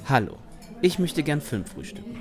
Hallo, ich möchte gern Film frühstücken.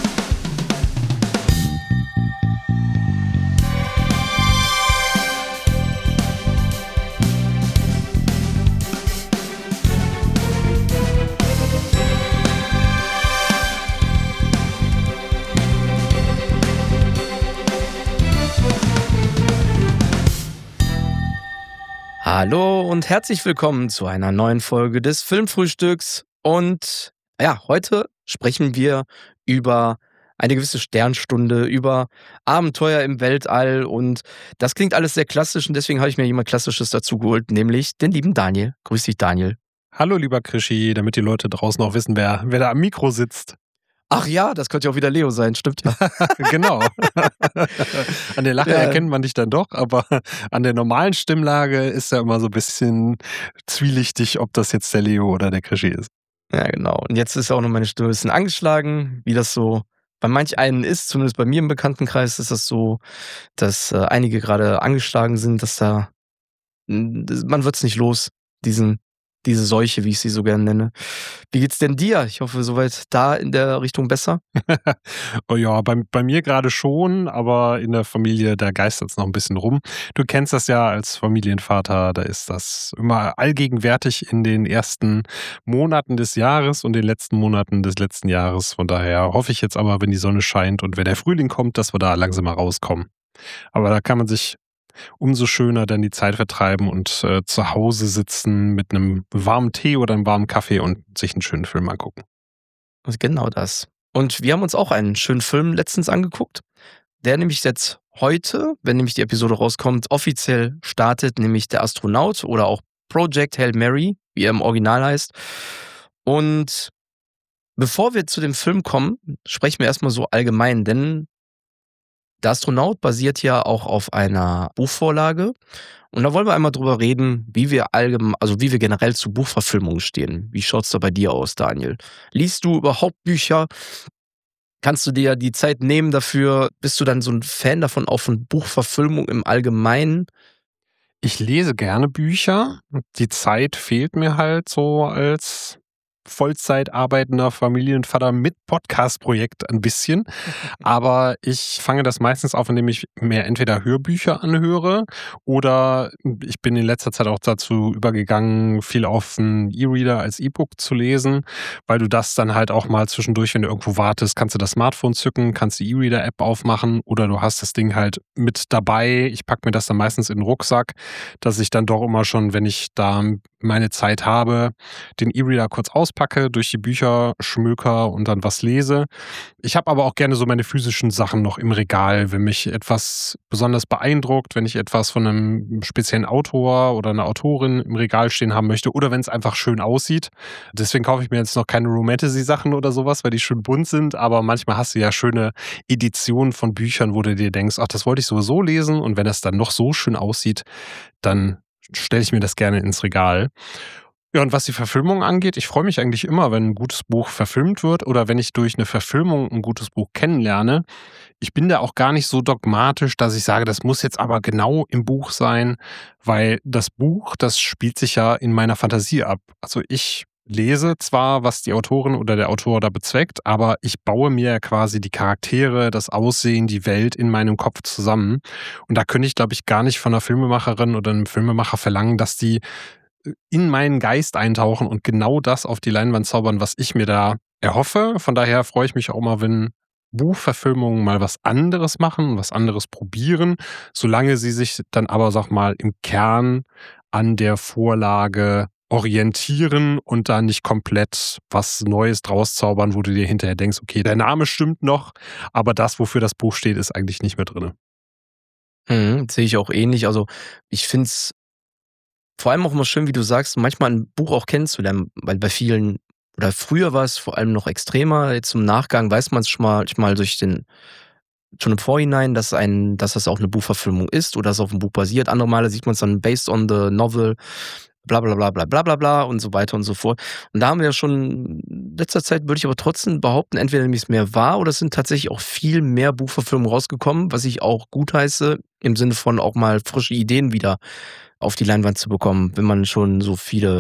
Hallo und herzlich willkommen zu einer neuen Folge des Filmfrühstücks. Und ja, heute sprechen wir über eine gewisse Sternstunde, über Abenteuer im Weltall, und das klingt alles sehr klassisch, und deswegen habe ich mir jemand Klassisches dazu geholt, nämlich den lieben Daniel. Grüß dich, Daniel. Hallo, lieber Krischi, damit die Leute draußen auch wissen, wer da am Mikro sitzt. Ach ja, das könnte ja auch wieder Leo sein, stimmt ja. Genau. An der Lache erkennt man dich dann doch, aber an der normalen Stimmlage ist ja immer so ein bisschen zwielichtig, ob das jetzt der Leo oder der Krischi ist. Ja, genau. Und jetzt ist auch noch meine Stimme ein bisschen angeschlagen, wie das so bei manch einen ist. Zumindest bei mir im Bekanntenkreis ist das so, dass einige gerade angeschlagen sind, dass man wird es nicht los, diese Seuche, wie ich sie so gerne nenne. Wie geht's denn dir? Ich hoffe, soweit da in der Richtung besser. Oh ja, bei mir gerade schon, aber in der Familie, da geistert es noch ein bisschen rum. Du kennst das ja als Familienvater, da ist das immer allgegenwärtig in den ersten Monaten des Jahres und den letzten Monaten des letzten Jahres. Von daher hoffe ich jetzt aber, wenn die Sonne scheint und wenn der Frühling kommt, dass wir da langsam mal rauskommen. Aber da kann man sich umso schöner dann die Zeit vertreiben und zu Hause sitzen mit einem warmen Tee oder einem warmen Kaffee und sich einen schönen Film angucken. Und genau das. Und wir haben uns auch einen schönen Film letztens angeguckt, der nämlich jetzt heute, wenn nämlich die Episode rauskommt, offiziell startet, nämlich Der Astronaut oder auch Project Hail Mary, wie er im Original heißt. Und bevor wir zu dem Film kommen, sprechen wir erstmal so allgemein, denn Der Astronaut basiert ja auch auf einer Buchvorlage. Und da wollen wir einmal drüber reden, wie wir generell zu Buchverfilmungen stehen. Wie schaut's da bei dir aus, Daniel? Liest du überhaupt Bücher? Kannst du dir die Zeit nehmen dafür? Bist du dann so ein Fan davon, auch von Buchverfilmung im Allgemeinen? Ich lese gerne Bücher. Die Zeit fehlt mir halt so als Vollzeit arbeitender Familienvater mit Podcast-Projekt ein bisschen. Aber ich fange das meistens auf, indem ich mir entweder Hörbücher anhöre oder ich bin in letzter Zeit auch dazu übergegangen, viel auf einen E-Reader als E-Book zu lesen, weil du das dann halt auch mal zwischendurch, wenn du irgendwo wartest, kannst du das Smartphone zücken, kannst die E-Reader-App aufmachen oder du hast das Ding halt mit dabei. Ich packe mir das dann meistens in den Rucksack, dass ich dann doch immer schon, wenn ich da meine Zeit habe, den E-Reader kurz auspacke, durch die Bücher schmöker und dann was lese. Ich habe aber auch gerne so meine physischen Sachen noch im Regal, wenn mich etwas besonders beeindruckt, wenn ich etwas von einem speziellen Autor oder einer Autorin im Regal stehen haben möchte oder wenn es einfach schön aussieht. Deswegen kaufe ich mir jetzt noch keine Romantasy-Sachen oder sowas, weil die schön bunt sind, aber manchmal hast du ja schöne Editionen von Büchern, wo du dir denkst, ach, das wollte ich sowieso lesen, und wenn das dann noch so schön aussieht, dann stelle ich mir das gerne ins Regal. Ja, und was die Verfilmung angeht, ich freue mich eigentlich immer, wenn ein gutes Buch verfilmt wird oder wenn ich durch eine Verfilmung ein gutes Buch kennenlerne. Ich bin da auch gar nicht so dogmatisch, dass ich sage, das muss jetzt aber genau im Buch sein, weil das Buch, das spielt sich ja in meiner Fantasie ab. Also ich lese zwar, was die Autorin oder der Autor da bezweckt, aber ich baue mir quasi die Charaktere, das Aussehen, die Welt in meinem Kopf zusammen. Und da könnte ich, glaube ich, gar nicht von einer Filmemacherin oder einem Filmemacher verlangen, dass die in meinen Geist eintauchen und genau das auf die Leinwand zaubern, was ich mir da erhoffe. Von daher freue ich mich auch mal, wenn Buchverfilmungen mal was anderes machen, was anderes probieren, solange sie sich dann aber, sag mal, im Kern an der Vorlage orientieren und da nicht komplett was Neues draus zaubern, wo du dir hinterher denkst, okay, der Name stimmt noch, aber das, wofür das Buch steht, ist eigentlich nicht mehr drin. Sehe ich auch ähnlich. Also ich finde es vor allem auch immer schön, wie du sagst, manchmal ein Buch auch kennenzulernen, weil bei vielen, oder früher war es vor allem noch extremer, jetzt im Nachgang weiß man es schon mal schon im Vorhinein, dass das auch eine Buchverfilmung ist oder dass es auf dem Buch basiert. Andere Male sieht man es dann based on the novel, bla bla bla bla bla bla bla und so weiter und so fort. Und da haben wir ja schon in letzter Zeit, würde ich aber trotzdem behaupten, entweder nämlich es mehr war oder es sind tatsächlich auch viel mehr Buchverfilmungen rausgekommen, was ich auch gutheiße, im Sinne von auch mal frische Ideen wieder auf die Leinwand zu bekommen, wenn man schon so viele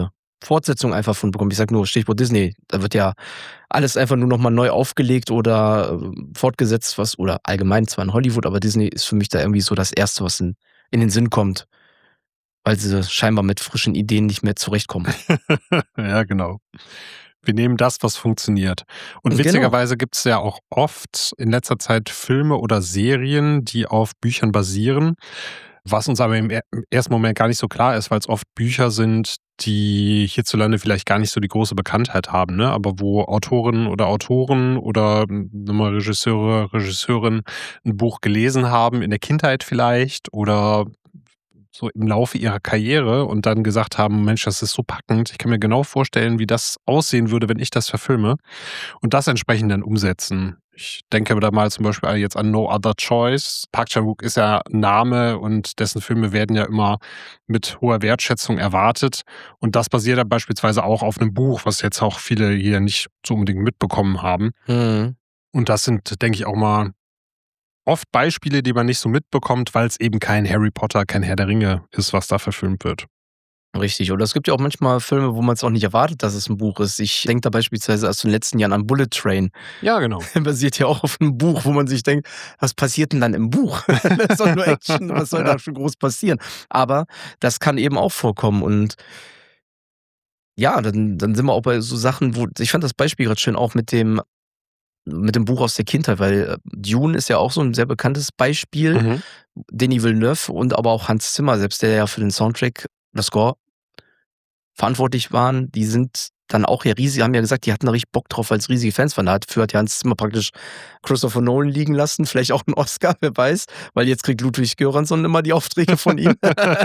Fortsetzung einfach von bekommen. Ich sag nur Stichwort Disney. Da wird ja alles einfach nur nochmal neu aufgelegt oder fortgesetzt, oder allgemein zwar in Hollywood, aber Disney ist für mich da irgendwie so das Erste, was in den Sinn kommt, weil sie scheinbar mit frischen Ideen nicht mehr zurechtkommen. Ja, genau. Wir nehmen das, was funktioniert. Und Genau. witzigerweise gibt es ja auch oft in letzter Zeit Filme oder Serien, die auf Büchern basieren, was uns aber im ersten Moment gar nicht so klar ist, weil es oft Bücher sind, die hierzulande vielleicht gar nicht so die große Bekanntheit haben, ne? Aber wo Autorinnen oder Autoren oder nochmal Regisseure, Regisseurinnen ein Buch gelesen haben, in der Kindheit vielleicht oder so im Laufe ihrer Karriere und dann gesagt haben, Mensch, das ist so packend, ich kann mir genau vorstellen, wie das aussehen würde, wenn ich das verfilme und das entsprechend dann umsetzen. Ich denke da mal zum Beispiel jetzt an No Other Choice. Park Chan-wook ist ja ein Name und dessen Filme werden ja immer mit hoher Wertschätzung erwartet und das basiert dann beispielsweise auch auf einem Buch, was jetzt auch viele hier nicht so unbedingt mitbekommen haben. Mhm. Und das sind, denke ich, auch mal oft Beispiele, die man nicht so mitbekommt, weil es eben kein Harry Potter, kein Herr der Ringe ist, was da verfilmt wird. Richtig. Oder es gibt ja auch manchmal Filme, wo man es auch nicht erwartet, dass es ein Buch ist. Ich denke da beispielsweise aus den letzten Jahren an Bullet Train. Ja, genau. Basiert ja auch auf einem Buch, wo man sich denkt, was passiert denn dann im Buch? Das ist doch nur Action, was soll da schon groß passieren? Aber das kann eben auch vorkommen und ja, dann sind wir auch bei so Sachen, wo ich fand das Beispiel gerade schön auch mit dem Buch aus der Kindheit, weil Dune ist ja auch so ein sehr bekanntes Beispiel. Mhm. Denis Villeneuve und aber auch Hans Zimmer, selbst der ja für den Soundtrack, das Score verantwortlich waren, die sind dann auch ja riesig, haben ja gesagt, die hatten da richtig Bock drauf, weil es riesige Fans waren. Dafür hat ja Hans Zimmer praktisch Christopher Nolan liegen lassen, vielleicht auch einen Oscar, wer weiß, weil jetzt kriegt Ludwig Göransson immer die Aufträge von ihm.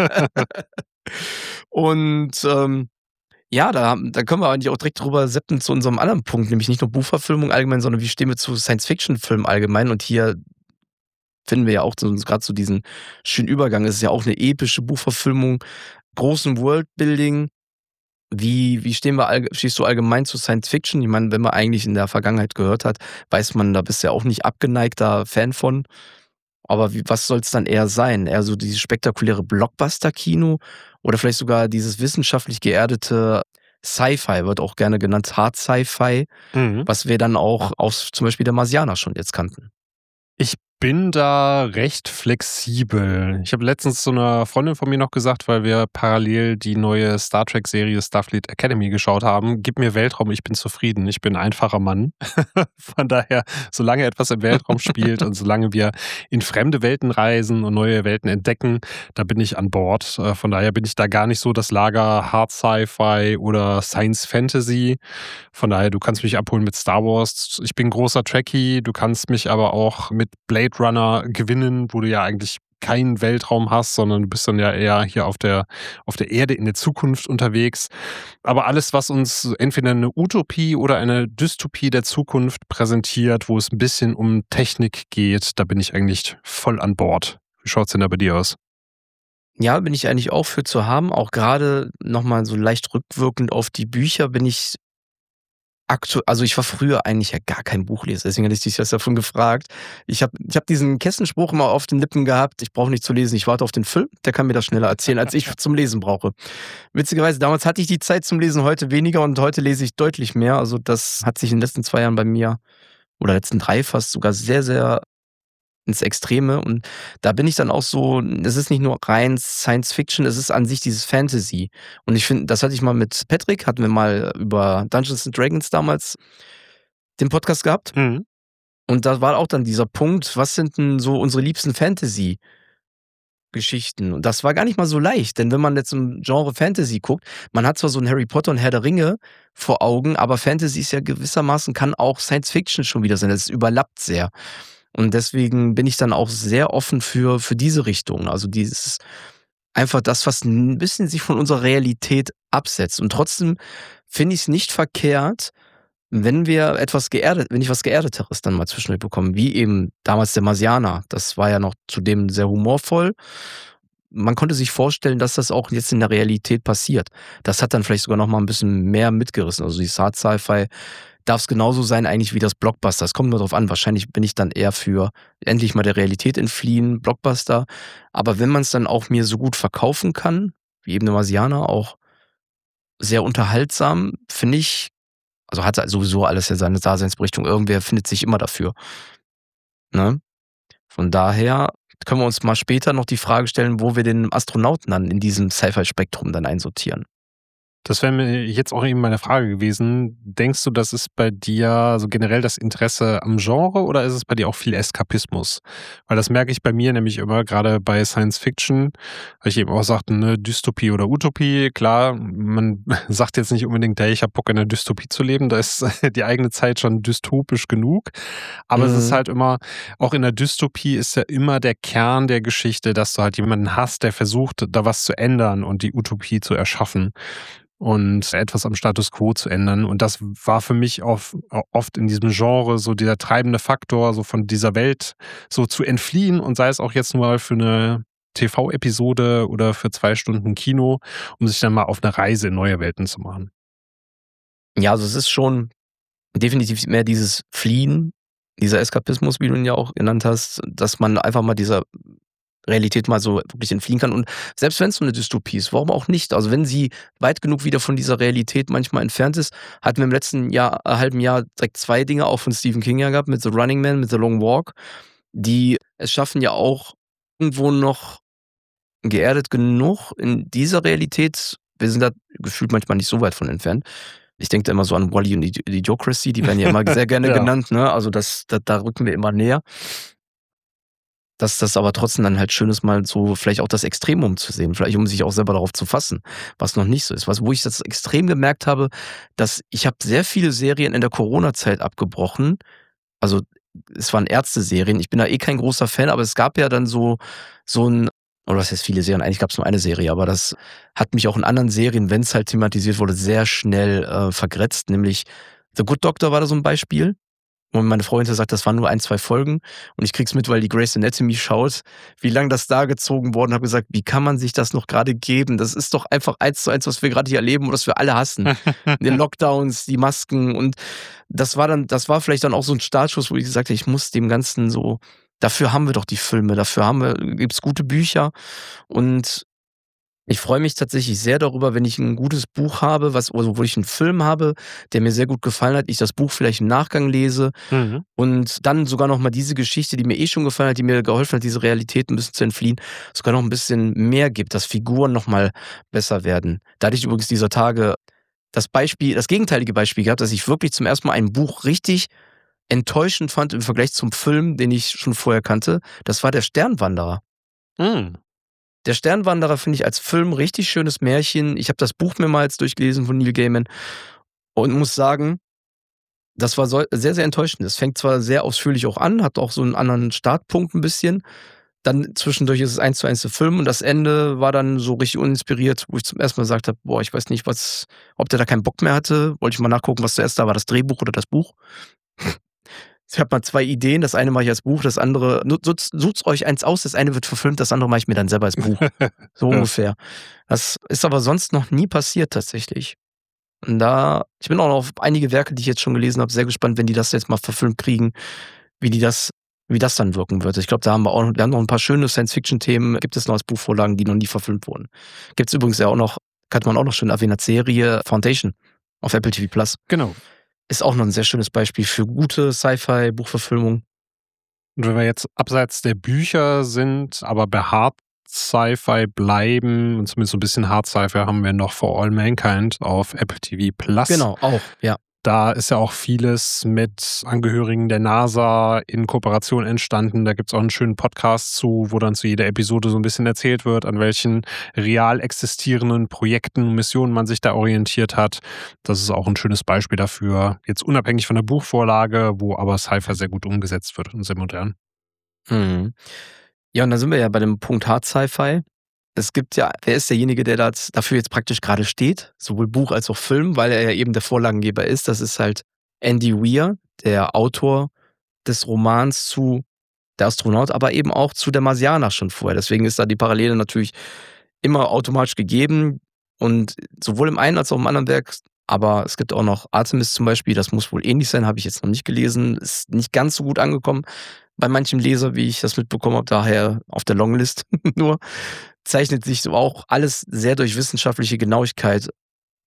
Und ja, da können wir eigentlich auch direkt drüber setzen zu unserem anderen Punkt, nämlich nicht nur Buchverfilmung allgemein, sondern wie stehen wir zu Science-Fiction-Filmen allgemein. Und hier finden wir ja auch gerade so diesen schönen Übergang. Es ist ja auch eine epische Buchverfilmung, großen Worldbuilding. Wie stehst du allgemein zu Science-Fiction? Ich meine, wenn man eigentlich in der Vergangenheit gehört hat, weiß man, da bist du ja auch nicht abgeneigter Fan von. Aber was soll es dann eher sein? Eher so dieses spektakuläre Blockbuster-Kino oder vielleicht sogar dieses wissenschaftlich geerdete Sci-Fi, wird auch gerne genannt Hard Sci-Fi, Mhm. was wir dann auch aus zum Beispiel der Marsianer schon jetzt kannten. Ich bin da recht flexibel. Ich habe letztens zu einer Freundin von mir noch gesagt, weil wir parallel die neue Star Trek-Serie Starfleet Academy geschaut haben, gib mir Weltraum, ich bin zufrieden. Ich bin ein einfacher Mann. Von daher, solange etwas im Weltraum spielt und solange wir in fremde Welten reisen und neue Welten entdecken, da bin ich an Bord. Von daher bin ich da gar nicht so das Lager Hard Sci-Fi oder Science Fantasy. Von daher, du kannst mich abholen mit Star Wars. Ich bin großer Trekkie. Du kannst mich aber auch mit Blade Runner gewinnen, wo du ja eigentlich keinen Weltraum hast, sondern du bist dann ja eher hier auf der Erde in der Zukunft unterwegs. Aber alles, was uns entweder eine Utopie oder eine Dystopie der Zukunft präsentiert, wo es ein bisschen um Technik geht, da bin ich eigentlich voll an Bord. Wie schaut's denn da bei dir aus? Ja, bin ich eigentlich auch für zu haben. Auch gerade nochmal so leicht rückwirkend auf die Bücher bin ich also ich war früher eigentlich ja gar kein Buchleser, deswegen hatte ich dich das davon gefragt. Ich hab diesen Kessenspruch immer auf den Lippen gehabt, ich brauche nicht zu lesen, ich warte auf den Film, der kann mir das schneller erzählen, als ich zum Lesen brauche. Witzigerweise, damals hatte ich die Zeit zum Lesen, heute weniger und heute lese ich deutlich mehr. Also das hat sich in den letzten 2 Jahren bei mir, oder letzten 3 fast sogar sehr, sehr ins Extreme. Und da bin ich dann auch so, es ist nicht nur rein Science Fiction, es ist an sich dieses Fantasy. Und ich finde, das hatte ich mal mit Patrick, hatten wir mal über Dungeons and Dragons damals den Podcast gehabt. Mhm. Und da war auch dann dieser Punkt, was sind denn so unsere liebsten Fantasy-Geschichten? Und das war gar nicht mal so leicht, denn wenn man jetzt im Genre Fantasy guckt, man hat zwar so ein Harry Potter und Herr der Ringe vor Augen, aber Fantasy ist ja gewissermaßen, kann auch Science Fiction schon wieder sein. Es überlappt sehr. Und deswegen bin ich dann auch sehr offen für diese Richtung. Also dieses einfach das, was ein bisschen sich von unserer Realität absetzt. Und trotzdem finde ich es nicht verkehrt, wenn ich was Geerdeteres dann mal zwischendurch bekommen, wie eben damals der Marsianer. Das war ja noch zudem sehr humorvoll. Man konnte sich vorstellen, dass das auch jetzt in der Realität passiert. Das hat dann vielleicht sogar noch mal ein bisschen mehr mitgerissen. Also die Hard Sci-Fi darf es genauso sein eigentlich wie das Blockbuster. Es kommt nur darauf an, wahrscheinlich bin ich dann eher für endlich mal der Realität entfliehen, Blockbuster. Aber wenn man es dann auch mir so gut verkaufen kann, wie eben der Marsianer, auch sehr unterhaltsam, finde ich. Also hat sowieso alles ja seine Daseinsberechtigung. Irgendwer findet sich immer dafür. Ne? Von daher können wir uns mal später noch die Frage stellen, wo wir den Astronauten dann in diesem Sci-Fi-Spektrum dann einsortieren. Das wäre mir jetzt auch eben meine Frage gewesen. Denkst du, das ist bei dir so generell das Interesse am Genre oder ist es bei dir auch viel Eskapismus? Weil das merke ich bei mir nämlich immer, gerade bei Science Fiction, weil ich eben auch sagte, ne, Dystopie oder Utopie. Klar, man sagt jetzt nicht unbedingt, hey, ich habe Bock in der Dystopie zu leben, da ist die eigene Zeit schon dystopisch genug. Aber es ist halt immer, auch in der Dystopie ist ja immer der Kern der Geschichte, dass du halt jemanden hast, der versucht, da was zu ändern und die Utopie zu erschaffen und etwas am Status quo zu ändern. Und das war für mich oft in diesem Genre so dieser treibende Faktor, so von dieser Welt so zu entfliehen und sei es auch jetzt nur für eine TV-Episode oder für 2 Stunden Kino, um sich dann mal auf eine Reise in neue Welten zu machen. Ja, also es ist schon definitiv mehr dieses Fliehen, dieser Eskapismus, wie du ihn ja auch genannt hast, dass man einfach mal dieser Realität mal so wirklich entfliehen kann. Und selbst wenn es so eine Dystopie ist, warum auch nicht? Also wenn sie weit genug wieder von dieser Realität manchmal entfernt ist, hatten wir im letzten Jahr, halben Jahr direkt 2 Dinge auch von Stephen King ja gehabt, mit The Running Man, mit The Long Walk, die es schaffen ja auch irgendwo noch geerdet genug in dieser Realität. Wir sind da gefühlt manchmal nicht so weit von entfernt. Ich denke da immer so an Wall-E und Idiocracy, die werden ja immer sehr gerne Ja. genannt, ne? Also da rücken wir immer näher. Dass das aber trotzdem dann halt schön ist, mal so vielleicht auch das Extremum zu sehen, vielleicht um sich auch selber darauf zu fassen, was noch nicht so ist. Wo ich das extrem gemerkt habe, dass ich habe sehr viele Serien in der Corona-Zeit abgebrochen. Also es waren Ärzte-Serien. Ich bin da eh kein großer Fan, aber es gab ja dann so ein, oder was heißt viele Serien? Eigentlich gab es nur eine Serie, aber das hat mich auch in anderen Serien, wenn es halt thematisiert wurde, sehr schnell vergrätzt. Nämlich The Good Doctor war da so ein Beispiel. Und meine Freundin sagt, das waren nur 1, 2 Folgen. Und ich krieg's mit, weil die Grey's Anatomy schaut, wie lang das da gezogen worden. Habe gesagt, wie kann man sich das noch gerade geben? Das ist doch einfach 1:1, was wir gerade hier erleben und was wir alle hassen. Die Lockdowns, die Masken. Und das war vielleicht dann auch so ein Startschuss, wo ich gesagt habe, ich muss dem Ganzen so, dafür haben wir doch die Filme, gibt's gute Bücher. Und ich freue mich tatsächlich sehr darüber, wenn ich ein gutes Buch habe, wo ich einen Film habe, der mir sehr gut gefallen hat, ich das Buch vielleicht im Nachgang lese Mhm. und dann sogar noch mal diese Geschichte, die mir eh schon gefallen hat, die mir geholfen hat, diese Realität ein bisschen zu entfliehen, sogar noch ein bisschen mehr gibt, dass Figuren noch mal besser werden. Da hatte ich übrigens dieser Tage das gegenteilige Beispiel gehabt, dass ich wirklich zum ersten Mal ein Buch richtig enttäuschend fand im Vergleich zum Film, den ich schon vorher kannte. Das war „Der Sternwanderer". Mhm. Der Sternwanderer finde ich als Film richtig schönes Märchen. Ich habe das Buch mehrmals durchgelesen von Neil Gaiman und muss sagen, das war sehr, sehr enttäuschend. Es fängt zwar sehr ausführlich auch an, hat auch so einen anderen Startpunkt ein bisschen. Dann zwischendurch ist es 1:1 der Film und das Ende war dann so richtig uninspiriert, wo ich zum ersten Mal gesagt habe, boah, ich weiß nicht, ob der da keinen Bock mehr hatte. Wollte ich mal nachgucken, was zuerst da war, das Drehbuch oder das Buch. Ich habe mal 2 Ideen. Das eine mache ich als Buch, das andere sucht's euch eins aus. Das eine wird verfilmt, das andere mache ich mir dann selber als Buch. So Ja. ungefähr. Das ist aber sonst noch nie passiert tatsächlich. Und ich bin auch noch auf einige Werke, die ich jetzt schon gelesen habe, sehr gespannt, wenn die das jetzt mal verfilmt kriegen, wie das dann wirken wird. Ich glaube, wir haben noch ein paar schöne Science-Fiction-Themen, gibt es noch als Buchvorlagen, die noch nie verfilmt wurden. Gibt's übrigens ja auch noch, kann man auch noch schön erwähnen, als Serie Foundation auf Apple TV Plus. Genau. Ist auch noch ein sehr schönes Beispiel für gute Sci-Fi-Buchverfilmung. Und wenn wir jetzt abseits der Bücher sind, aber bei Hard Sci-Fi bleiben, und zumindest so ein bisschen Hard Sci-Fi haben wir noch For All Mankind auf Apple TV Plus. Genau, auch, ja. Da ist ja auch vieles mit Angehörigen der NASA in Kooperation entstanden. Da gibt es auch einen schönen Podcast zu, wo dann zu jeder Episode so ein bisschen erzählt wird, an welchen real existierenden Projekten und Missionen man sich da orientiert hat. Das ist auch ein schönes Beispiel dafür, jetzt unabhängig von der Buchvorlage, wo aber Sci-Fi sehr gut umgesetzt wird und sehr modern. Mhm. Ja, und da sind wir ja bei dem Punkt Hard Sci-Fi. Es gibt ja, wer ist derjenige, der dafür jetzt praktisch gerade steht, sowohl Buch als auch Film, weil er ja eben der Vorlagengeber ist. Das ist halt Andy Weir, der Autor des Romans zu Der Astronaut, aber eben auch zu Der Marsianer schon vorher. Deswegen ist da die Parallele natürlich immer automatisch gegeben und sowohl im einen als auch im anderen Werk. Aber es gibt auch noch Artemis zum Beispiel, das muss wohl ähnlich sein, habe ich jetzt noch nicht gelesen, ist nicht ganz so gut angekommen bei manchem Leser, wie ich das mitbekommen habe, daher auf der Longlist nur. Zeichnet sich so auch alles sehr durch wissenschaftliche Genauigkeit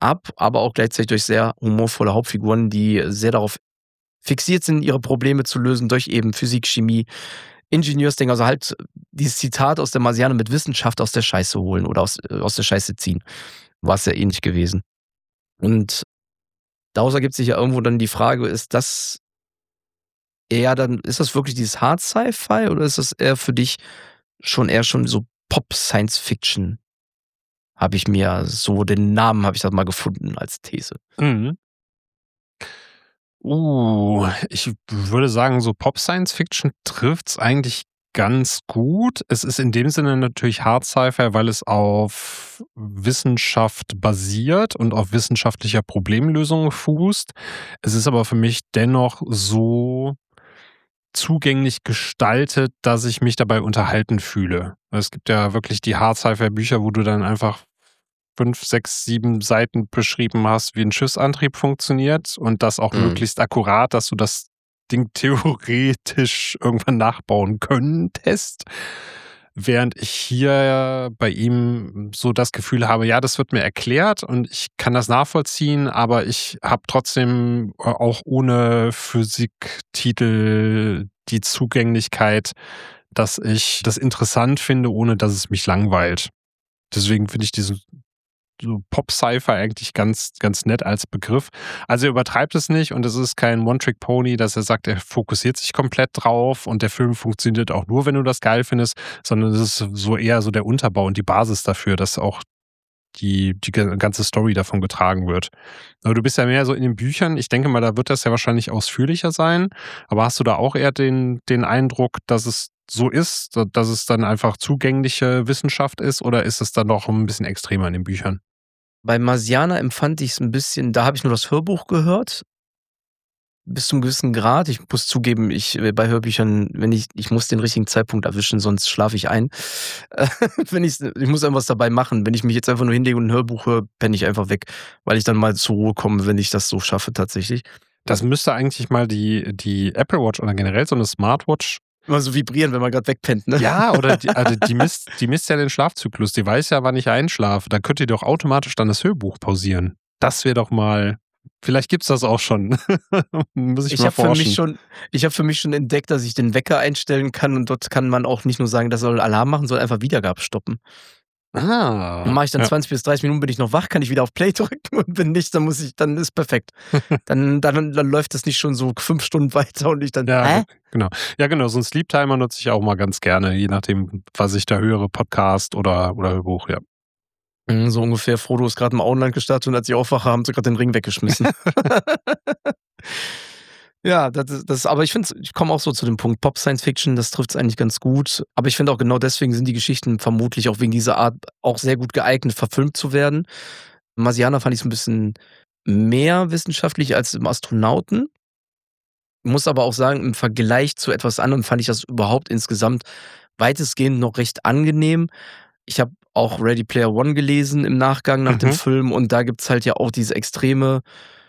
ab, aber auch gleichzeitig durch sehr humorvolle Hauptfiguren, die sehr darauf fixiert sind, ihre Probleme zu lösen durch eben Physik, Chemie, Ingenieursdinge, also halt dieses Zitat aus der Marsianer mit Wissenschaft aus der Scheiße holen oder aus der Scheiße ziehen. War es ja ähnlich gewesen. Und daraus ergibt sich ja irgendwo dann die Frage, ist das wirklich dieses Hard Sci-Fi oder ist das eher für dich eher schon so Pop Science Fiction? Den Namen habe ich da mal gefunden als These. Mhm. Ich würde sagen, so Pop-Science-Fiction trifft's eigentlich ganz gut. Es ist in dem Sinne natürlich Hard Sci-Fi, weil es auf Wissenschaft basiert und auf wissenschaftlicher Problemlösung fußt. Es ist aber für mich dennoch so zugänglich gestaltet, dass ich mich dabei unterhalten fühle. Es gibt ja wirklich die Hard Sci-Fi-Bücher, wo du dann einfach 5, 6, 7 Seiten beschrieben hast, wie ein Schiffsantrieb funktioniert und das auch möglichst akkurat, dass du das Ding theoretisch irgendwann nachbauen könntest. Während ich hier bei ihm so das Gefühl habe, ja, das wird mir erklärt und ich kann das nachvollziehen, aber ich habe trotzdem auch ohne Physiktitel die Zugänglichkeit, dass ich das interessant finde, ohne dass es mich langweilt. Deswegen finde ich diesen so Pop-Sci-Fi eigentlich ganz, ganz nett als Begriff. Also er übertreibt es nicht und es ist kein One-Trick-Pony, dass er sagt, er fokussiert sich komplett drauf und der Film funktioniert auch nur, wenn du das geil findest, sondern es ist so eher so der Unterbau und die Basis dafür, dass auch die ganze Story davon getragen wird. Aber du bist ja mehr so in den Büchern. Ich denke mal, da wird das ja wahrscheinlich ausführlicher sein. Aber hast du da auch eher den Eindruck, dass es so ist, dass es dann einfach zugängliche Wissenschaft ist oder ist es dann noch ein bisschen extremer in den Büchern? Bei Marsianer empfand ich es ein bisschen, da habe ich nur das Hörbuch gehört, bis zu einem gewissen Grad. Ich muss zugeben, bei Hörbüchern, wenn ich muss den richtigen Zeitpunkt erwischen, sonst schlafe ich ein. Ich muss irgendwas dabei machen. Wenn ich mich jetzt einfach nur hinlege und ein Hörbuch höre, penne ich einfach weg, weil ich dann mal zur Ruhe komme, wenn ich das so schaffe tatsächlich. Das müsste eigentlich mal die Apple Watch oder generell so eine Smartwatch. Immer so vibrieren, wenn man gerade wegpennt, ne? Ja, oder die misst ja den Schlafzyklus. Die weiß ja, wann ich einschlafe. Da könnt ihr doch automatisch dann das Hörbuch pausieren. Das wäre doch mal. Vielleicht gibt's das auch schon. Muss ich mal forschen. Ich habe für mich schon entdeckt, dass ich den Wecker einstellen kann und dort kann man auch nicht nur sagen, das soll Alarm machen, sondern einfach Wiedergabe stoppen. Dann mache ich dann 20 bis 30 Minuten, bin ich noch wach, kann ich wieder auf Play drücken und wenn nicht, dann ist perfekt. Dann läuft das nicht schon so 5 Stunden weiter und ich dann, Ja, genau. Ja, genau. So ein Sleep Timer nutze ich auch mal ganz gerne, je nachdem, was ich da höre, Podcast oder Hörbuch, ja. So ungefähr, Frodo ist gerade im Auenland gestartet und als ich aufwache, haben sie gerade den Ring weggeschmissen. Ja, aber ich finde, ich komme auch so zu dem Punkt, Pop Science Fiction, das trifft es eigentlich ganz gut. Aber ich finde auch genau deswegen sind die Geschichten vermutlich auch wegen dieser Art auch sehr gut geeignet, verfilmt zu werden. Marsianer fand ich so ein bisschen mehr wissenschaftlich als im Astronauten. Muss aber auch sagen, im Vergleich zu etwas anderem fand ich das überhaupt insgesamt weitestgehend noch recht angenehm. Ich habe auch Ready Player One gelesen im Nachgang nach dem Film und da gibt's halt ja auch diese extreme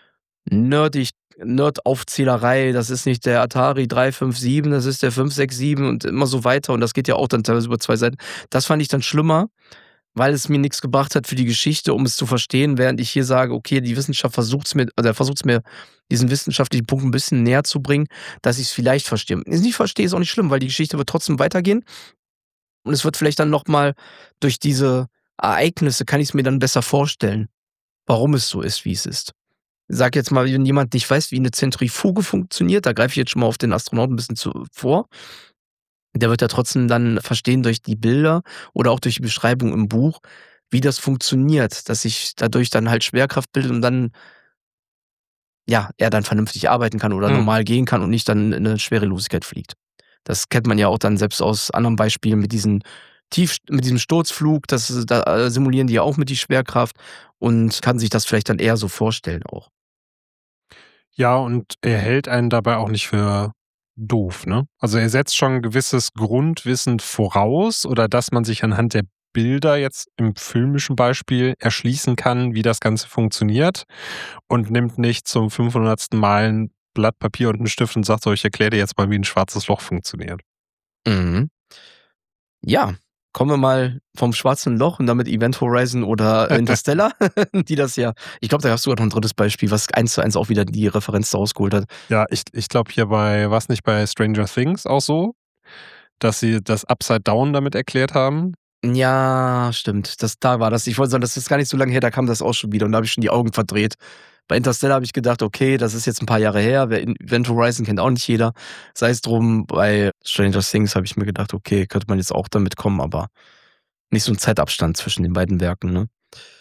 Nerd-Aufzählerei. Das ist nicht der Atari 357, das ist der 567 und immer so weiter und das geht ja auch dann teilweise über 2 Seiten. Das fand ich dann schlimmer, weil es mir nichts gebracht hat für die Geschichte, um es zu verstehen, während ich hier sage, okay, die Wissenschaft versucht's mir, diesen wissenschaftlichen Punkt ein bisschen näher zu bringen, dass ich es vielleicht verstehe. Wenn ich es nicht verstehe, ist auch nicht schlimm, weil die Geschichte wird trotzdem weitergehen. Und es wird vielleicht dann nochmal durch diese Ereignisse, kann ich es mir dann besser vorstellen, warum es so ist, wie es ist. Ich sag jetzt mal, wenn jemand nicht weiß, wie eine Zentrifuge funktioniert, da greife ich jetzt schon mal auf den Astronauten ein bisschen vor, der wird ja trotzdem dann verstehen durch die Bilder oder auch durch die Beschreibung im Buch, wie das funktioniert, dass sich dadurch dann halt Schwerkraft bildet und dann, ja, er dann vernünftig arbeiten kann oder normal gehen kann und nicht dann in eine Schwerelosigkeit fliegt. Das kennt man ja auch dann selbst aus anderen Beispielen mit diesem Sturzflug, da simulieren die ja auch mit die Schwerkraft und kann sich das vielleicht dann eher so vorstellen auch. Ja, und er hält einen dabei auch nicht für doof, ne? Also er setzt schon ein gewisses Grundwissen voraus oder dass man sich anhand der Bilder jetzt im filmischen Beispiel erschließen kann, wie das Ganze funktioniert und nimmt nicht zum 500. Mal ein Blatt Papier und einen Stift und sagt so, ich erkläre dir jetzt mal, wie ein schwarzes Loch funktioniert. Mhm. Ja, kommen wir mal vom Schwarzen Loch und damit Event Horizon oder Interstellar, die das ja, ich glaube, da hast du sogar noch ein drittes Beispiel, was 1:1 auch wieder die Referenz da rausgeholt hat. Ja, ich glaube hier war es nicht bei Stranger Things auch so, dass sie das Upside Down damit erklärt haben? Ja, stimmt. Da war das. Ich wollte sagen, das ist gar nicht so lange her, da kam das auch schon wieder und da habe ich schon die Augen verdreht. Bei Interstellar habe ich gedacht, okay, das ist jetzt ein paar Jahre her. Event Horizon kennt auch nicht jeder. Sei es drum, bei Stranger Things habe ich mir gedacht, okay, könnte man jetzt auch damit kommen, aber nicht so ein Zeitabstand zwischen den beiden Werken, ne?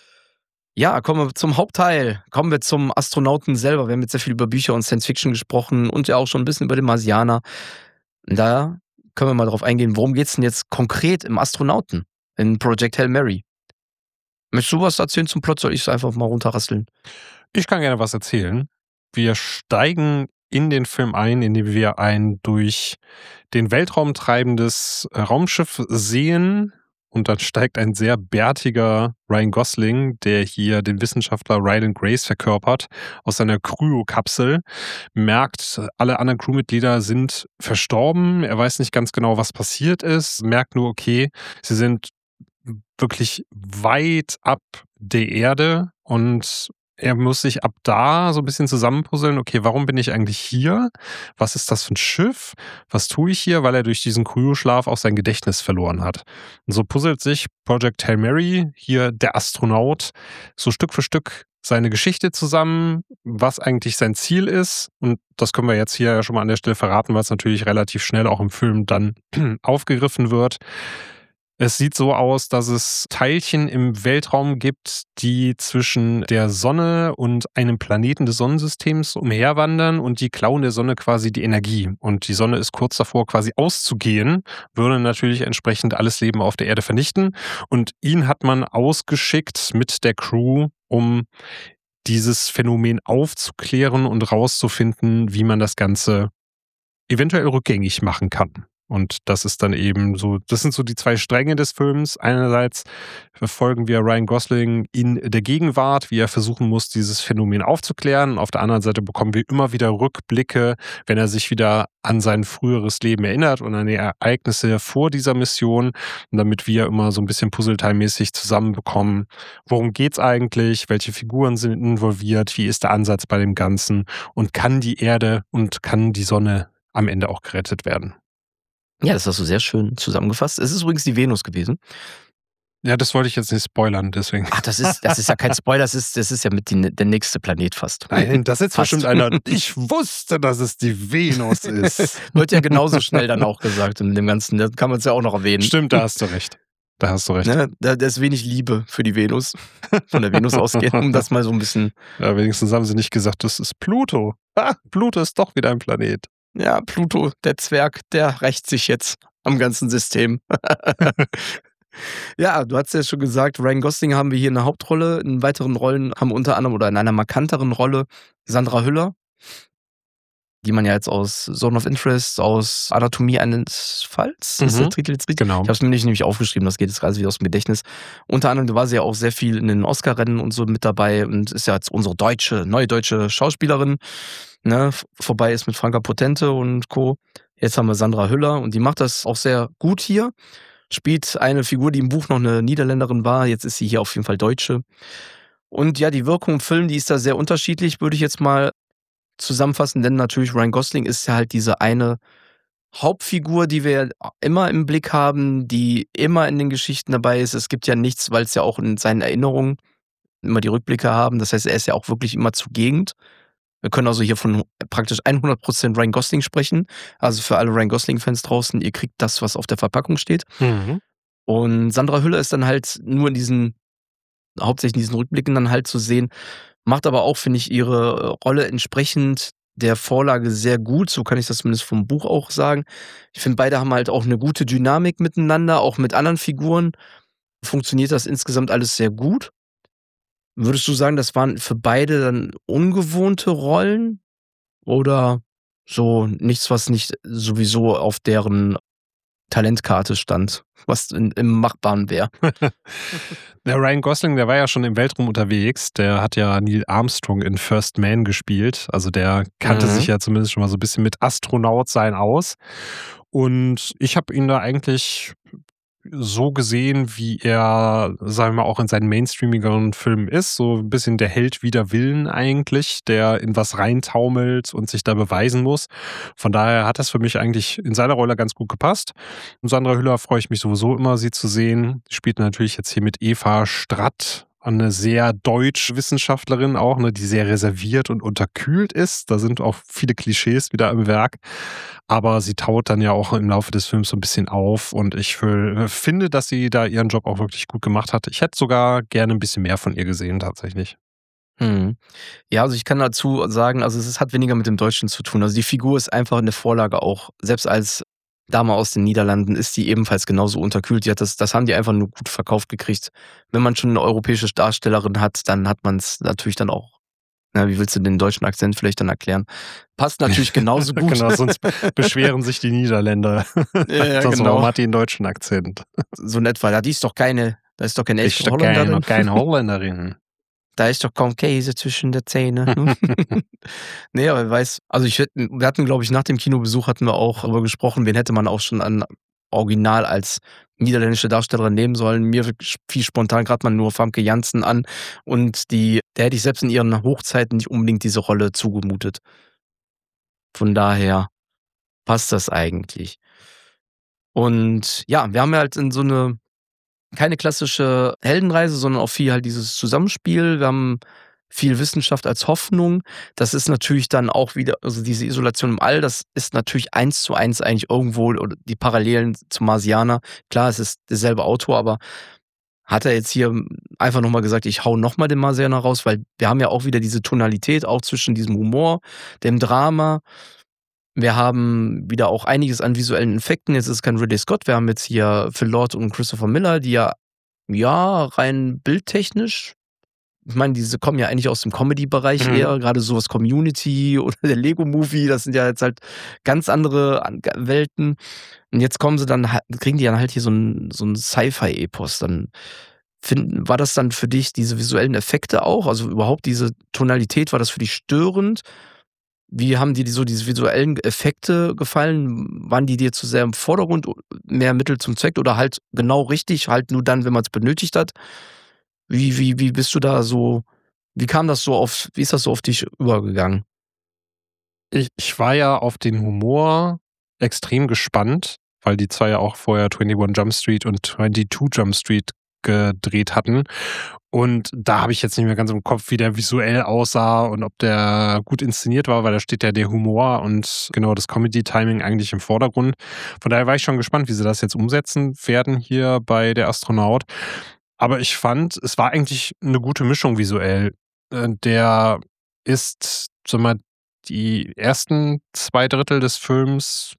Ja, kommen wir zum Hauptteil. Kommen wir zum Astronauten selber. Wir haben jetzt sehr viel über Bücher und Science Fiction gesprochen und ja auch schon ein bisschen über den Marsianer. Da können wir mal drauf eingehen, worum geht's denn jetzt konkret im Astronauten in Project Hail Mary? Möchtest du was erzählen zum Plot? Soll ich es einfach mal runterrasseln? Ich kann gerne was erzählen. Wir steigen in den Film ein, indem wir ein durch den Weltraum treibendes Raumschiff sehen. Und dann steigt ein sehr bärtiger Ryan Gosling, der hier den Wissenschaftler Ryland Grace verkörpert, aus seiner Kryokapsel, merkt, alle anderen Crewmitglieder sind verstorben. Er weiß nicht ganz genau, was passiert ist, merkt nur, okay, sie sind wirklich weit ab der Erde und er muss sich ab da so ein bisschen zusammenpuzzeln, okay, warum bin ich eigentlich hier? Was ist das für ein Schiff? Was tue ich hier? Weil er durch diesen Kryoschlaf auch sein Gedächtnis verloren hat. Und so puzzelt sich Project Hail Mary, hier der Astronaut, so Stück für Stück seine Geschichte zusammen, was eigentlich sein Ziel ist. Und das können wir jetzt hier ja schon mal an der Stelle verraten, weil es natürlich relativ schnell auch im Film dann aufgegriffen wird. Es sieht so aus, dass es Teilchen im Weltraum gibt, die zwischen der Sonne und einem Planeten des Sonnensystems umherwandern und die klauen der Sonne quasi die Energie. Und die Sonne ist kurz davor, quasi auszugehen, würde natürlich entsprechend alles Leben auf der Erde vernichten. Und ihn hat man ausgeschickt mit der Crew, um dieses Phänomen aufzuklären und rauszufinden, wie man das Ganze eventuell rückgängig machen kann. Und das ist dann eben so, das sind so die zwei Stränge des Films. Einerseits verfolgen wir Ryan Gosling in der Gegenwart, wie er versuchen muss, dieses Phänomen aufzuklären. Auf der anderen Seite bekommen wir immer wieder Rückblicke, wenn er sich wieder an sein früheres Leben erinnert und an die Ereignisse vor dieser Mission. Und damit wir immer so ein bisschen Puzzleteilmäßig zusammenbekommen, worum geht's eigentlich, welche Figuren sind involviert, wie ist der Ansatz bei dem Ganzen und kann die Erde und kann die Sonne am Ende auch gerettet werden. Ja, das hast du sehr schön zusammengefasst. Es ist übrigens die Venus gewesen. Ja, das wollte ich jetzt nicht spoilern, deswegen. Ach, das ist ja kein Spoiler, das ist ja mit der nächste Planet fast. Nein, das ist Fast. bestimmt einer. Ich wusste, dass es die Venus ist. Wird ja genauso schnell dann auch gesagt in dem Ganzen. Da kann man es ja auch noch erwähnen. Stimmt, da hast du recht. Da hast du recht. Ne? Da ist wenig Liebe für die Venus. Von der Venus ausgehen, um das mal so ein bisschen. Ja, wenigstens haben sie nicht gesagt, das ist Pluto. Ah, Pluto ist doch wieder ein Planet. Ja, Pluto, der Zwerg, der rächt sich jetzt am ganzen System. Ja, du hast ja schon gesagt, Ryan Gosling haben wir hier in der Hauptrolle. In weiteren Rollen haben wir unter anderem oder in einer markanteren Rolle Sandra Hüller, die man ja jetzt aus Zone of Interest, aus Anatomie eines Falls, ist der Titel jetzt richtig? Genau. Ich habe es mir nämlich aufgeschrieben, das geht jetzt gerade wieder aus dem Gedächtnis. Unter anderem war sie ja auch sehr viel in den Oscar-Rennen und so mit dabei und ist ja jetzt unsere neue deutsche Schauspielerin. Ne? Vorbei ist mit Franka Potente und Co. Jetzt haben wir Sandra Hüller und die macht das auch sehr gut hier. Spielt eine Figur, die im Buch noch eine Niederländerin war. Jetzt ist sie hier auf jeden Fall Deutsche. Und ja, die Wirkung im Film, die ist da sehr unterschiedlich, würde ich jetzt mal zusammenfassen. Denn natürlich Ryan Gosling ist ja halt diese eine Hauptfigur, die wir immer im Blick haben, die immer in den Geschichten dabei ist. Es gibt ja nichts, weil es ja auch in seinen Erinnerungen immer die Rückblicke haben. Das heißt, er ist ja auch wirklich immer zugegen. Wir können also hier von praktisch 100% Ryan Gosling sprechen. Also für alle Ryan Gosling-Fans draußen, ihr kriegt das, was auf der Verpackung steht. Und Sandra Hüller ist dann halt nur hauptsächlich in diesen Rückblicken dann halt zu sehen, macht aber auch, finde ich, ihre Rolle entsprechend der Vorlage sehr gut. So kann ich das zumindest vom Buch auch sagen. Ich finde, beide haben halt auch eine gute Dynamik miteinander, auch mit anderen Figuren. Funktioniert das insgesamt alles sehr gut. Würdest du sagen, das waren für beide dann ungewohnte Rollen? Oder so nichts, was nicht sowieso auf deren Talentkarte stand, was im Machbaren wäre? Der Ryan Gosling, der war ja schon im Weltraum unterwegs. Der hat ja Neil Armstrong in First Man gespielt. Also der kannte sich ja zumindest schon mal so ein bisschen mit Astronaut sein aus. Und ich habe ihn da eigentlich so gesehen, wie er, sagen wir mal, auch in seinen mainstreamigeren Filmen ist. So ein bisschen der Held wider Willen eigentlich, der in was reintaumelt und sich da beweisen muss. Von daher hat das für mich eigentlich in seiner Rolle ganz gut gepasst. Und Sandra Hüller freue ich mich sowieso immer, sie zu sehen. Die spielt natürlich jetzt hier mit Eva Stratt, eine sehr Deutsch-Wissenschaftlerin auch, ne, die sehr reserviert und unterkühlt ist. Da sind auch viele Klischees wieder im Werk. Aber sie taut dann ja auch im Laufe des Films so ein bisschen auf. Und ich finde, dass sie da ihren Job auch wirklich gut gemacht hat. Ich hätte sogar gerne ein bisschen mehr von ihr gesehen, tatsächlich. Mhm. Ja, also ich kann dazu sagen, also es hat weniger mit dem Deutschen zu tun. Also die Figur ist einfach in der Vorlage auch, selbst als Dame aus den Niederlanden ist die ebenfalls genauso unterkühlt. Das haben die einfach nur gut verkauft gekriegt. Wenn man schon eine europäische Darstellerin hat, dann hat man es natürlich dann auch. Na, wie willst du den deutschen Akzent vielleicht dann erklären? Passt natürlich genauso gut. Genau, sonst beschweren sich die Niederländer. Ja, Sonst, genau. warum hat die einen deutschen Akzent? So in etwa. Da ist doch keine Ist echte doch Holländerin. keine Holländerin. Da ist doch kaum Käse zwischen der Zähne. Nee, aber also wir hatten, glaube ich, nach dem Kinobesuch hatten wir auch darüber gesprochen, wen hätte man auch schon an Original als niederländische Darstellerin nehmen sollen. Mir fiel spontan gerade mal nur Famke Janssen an und der hätte ich selbst in ihren Hochzeiten nicht unbedingt diese Rolle zugemutet. Von daher passt das eigentlich. Und ja, wir haben ja halt keine klassische Heldenreise, sondern auch viel halt dieses Zusammenspiel. Wir haben viel Wissenschaft als Hoffnung. Das ist natürlich dann auch wieder, also diese Isolation im All, das ist natürlich 1:1 eigentlich irgendwo oder die Parallelen zum Marsianer. Klar, es ist derselbe Autor, aber hat er jetzt hier einfach nochmal gesagt, ich hau nochmal den Marsianer raus, weil wir haben ja auch wieder diese Tonalität, auch zwischen diesem Humor, dem Drama. Wir haben wieder auch einiges an visuellen Effekten. Jetzt ist es kein Ridley Scott. Wir haben jetzt hier Phil Lord und Christopher Miller, die ja, rein bildtechnisch, ich meine, diese kommen ja eigentlich aus dem Comedy-Bereich eher, gerade sowas Community oder der Lego-Movie, das sind ja jetzt halt ganz andere Welten. Und jetzt kriegen die dann halt hier so ein Sci-Fi-Epos. War das dann für dich diese visuellen Effekte auch? Also überhaupt diese Tonalität, war das für dich störend? Wie haben dir diese visuellen Effekte gefallen? Waren die dir zu sehr im Vordergrund, mehr Mittel zum Zweck oder halt genau richtig, halt nur dann, wenn man es benötigt hat? Wie bist du da so, wie ist das so auf dich übergegangen? Ich war ja auf den Humor extrem gespannt, weil die zwei ja auch vorher 21 Jump Street und 22 Jump Street gedreht hatten. Und da habe ich jetzt nicht mehr ganz im Kopf, wie der visuell aussah und ob der gut inszeniert war, weil da steht ja der Humor und genau das Comedy-Timing eigentlich im Vordergrund. Von daher war ich schon gespannt, wie sie das jetzt umsetzen werden hier bei Der Astronaut. Aber ich fand, es war eigentlich eine gute Mischung visuell. Der ist, sag mal, die ersten 2/3 des Films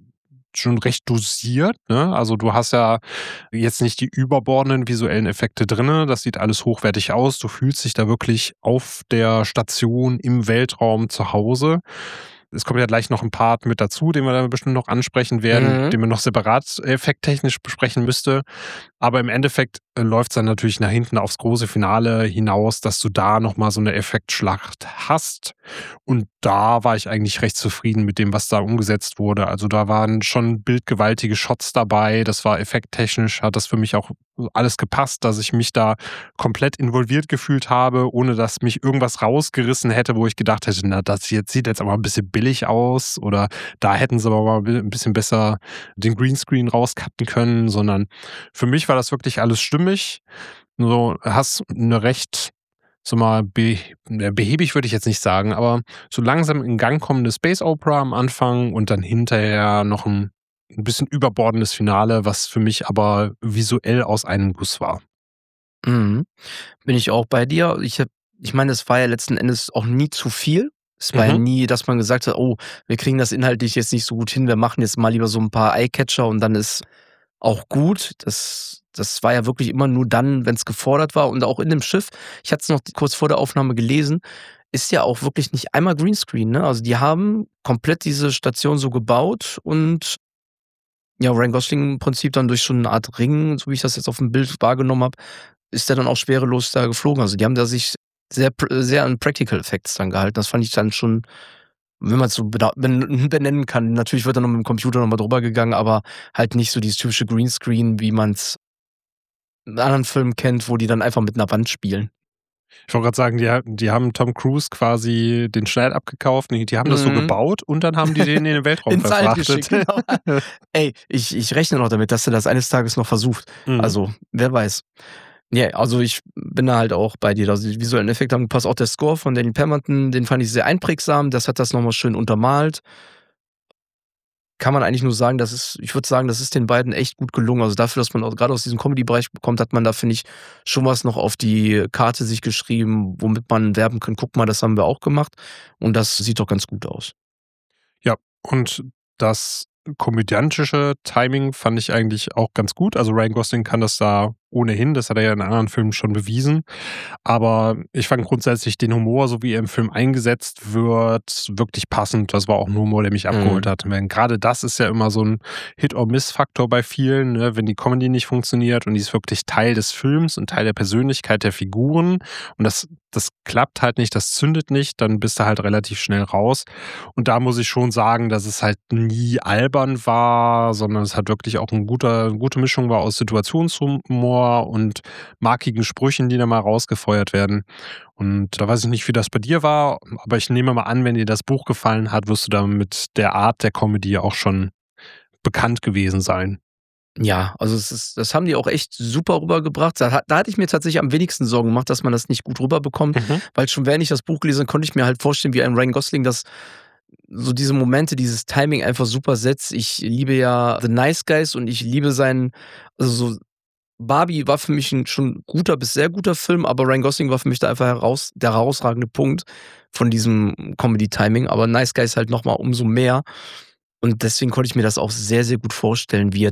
schon recht dosiert, ne? Also, du hast ja jetzt nicht die überbordenden visuellen Effekte drinne. Das sieht alles hochwertig aus. Du fühlst dich da wirklich auf der Station im Weltraum zu Hause. Es kommt ja gleich noch ein Part mit dazu, den wir dann bestimmt noch ansprechen werden, den man noch separat effekttechnisch besprechen müsste. Aber im Endeffekt läuft es dann natürlich nach hinten aufs große Finale hinaus, dass du da nochmal so eine Effektschlacht hast. Und da war ich eigentlich recht zufrieden mit dem, was da umgesetzt wurde. Also da waren schon bildgewaltige Shots dabei. Das war effekttechnisch, hat das für mich auch alles gepasst, dass ich mich da komplett involviert gefühlt habe, ohne dass mich irgendwas rausgerissen hätte, wo ich gedacht hätte, na, das sieht jetzt aber ein bisschen billig aus oder da hätten sie aber mal ein bisschen besser den Greenscreen rauscutten können, sondern für mich war das wirklich alles stimmig. So, hast eine recht, so mal behäbig würde ich jetzt nicht sagen, aber so langsam in Gang kommende Space Opera am Anfang und dann hinterher noch ein bisschen überbordendes Finale, was für mich aber visuell aus einem Guss war. Mhm. Bin ich auch bei dir. Ich meine, es war ja letzten Endes auch nie zu viel. Es war ja nie, dass man gesagt hat, oh, wir kriegen das inhaltlich jetzt nicht so gut hin, wir machen jetzt mal lieber so ein paar Eyecatcher und dann ist auch gut. Das war ja wirklich immer nur dann, wenn es gefordert war. Und auch in dem Schiff, ich hatte es noch kurz vor der Aufnahme gelesen, ist ja auch wirklich nicht einmal Greenscreen, ne? Also die haben komplett diese Station so gebaut und ja, Ryan Gosling im Prinzip dann durch so eine Art Ring, so wie ich das jetzt auf dem Bild wahrgenommen habe, ist der dann auch schwerelos da geflogen. Also die haben da sich sehr an Practical Effects dann gehalten. Das fand ich dann schon wenn man es so benennen kann. Natürlich wird da noch mit dem Computer nochmal drüber gegangen, aber halt nicht so dieses typische Greenscreen, wie man es in anderen Filmen kennt, wo die dann einfach mit einer Wand spielen. Ich wollte gerade sagen, die haben Tom Cruise quasi den Schneid abgekauft. Die haben das so gebaut und dann haben die den in den Weltraum Ins All verfrachtet. geschickt, genau. Ey, ich rechne noch damit, dass er das eines Tages noch versucht. Also, wer weiß. Ja, also ich bin da halt auch bei dir. Also die visuellen Effekte haben gepasst. Auch der Score von Danny Pemberton, den fand ich sehr einprägsam. Das hat das nochmal schön untermalt. Kann man eigentlich nur sagen, ich würde sagen, das ist den beiden echt gut gelungen. Also dafür, dass man auch gerade aus diesem Comedy-Bereich bekommt, hat man da, finde ich, schon was noch auf die Karte sich geschrieben, womit man werben kann. Guck mal, das haben wir auch gemacht. Und das sieht doch ganz gut aus. Ja, und das komödiantische Timing fand ich eigentlich auch ganz gut. Also Ryan Gosling kann das da ohnehin, das hat er ja in anderen Filmen schon bewiesen. Aber ich fand grundsätzlich den Humor, so wie er im Film eingesetzt wird, wirklich passend. Das war auch ein Humor, der mich abgeholt hat. Gerade das ist ja immer so ein Hit-or-Miss-Faktor bei vielen, ne? Wenn die Comedy nicht funktioniert und die ist wirklich Teil des Films und Teil der Persönlichkeit der Figuren und das klappt halt nicht, das zündet nicht, dann bist du halt relativ schnell raus. Und da muss ich schon sagen, dass es halt nie albern war, sondern es halt wirklich auch eine gute Mischung war aus Situationshumor und markigen Sprüchen, die da mal rausgefeuert werden. Und da weiß ich nicht, wie das bei dir war, aber ich nehme mal an, wenn dir das Buch gefallen hat, wirst du da mit der Art der Comedy auch schon bekannt gewesen sein. Ja, also das haben die auch echt super rübergebracht. Da hatte ich mir tatsächlich am wenigsten Sorgen gemacht, dass man das nicht gut rüberbekommt, weil schon während ich das Buch gelesen habe, konnte ich mir halt vorstellen, wie ein Ryan Gosling das so diese Momente, dieses Timing einfach super setzt. Ich liebe ja The Nice Guys und ich liebe also so Barbie war für mich ein schon guter bis sehr guter Film, aber Ryan Gosling war für mich da einfach der herausragende Punkt von diesem Comedy-Timing. Aber Nice Guys halt nochmal umso mehr. Und deswegen konnte ich mir das auch sehr, sehr gut vorstellen, wie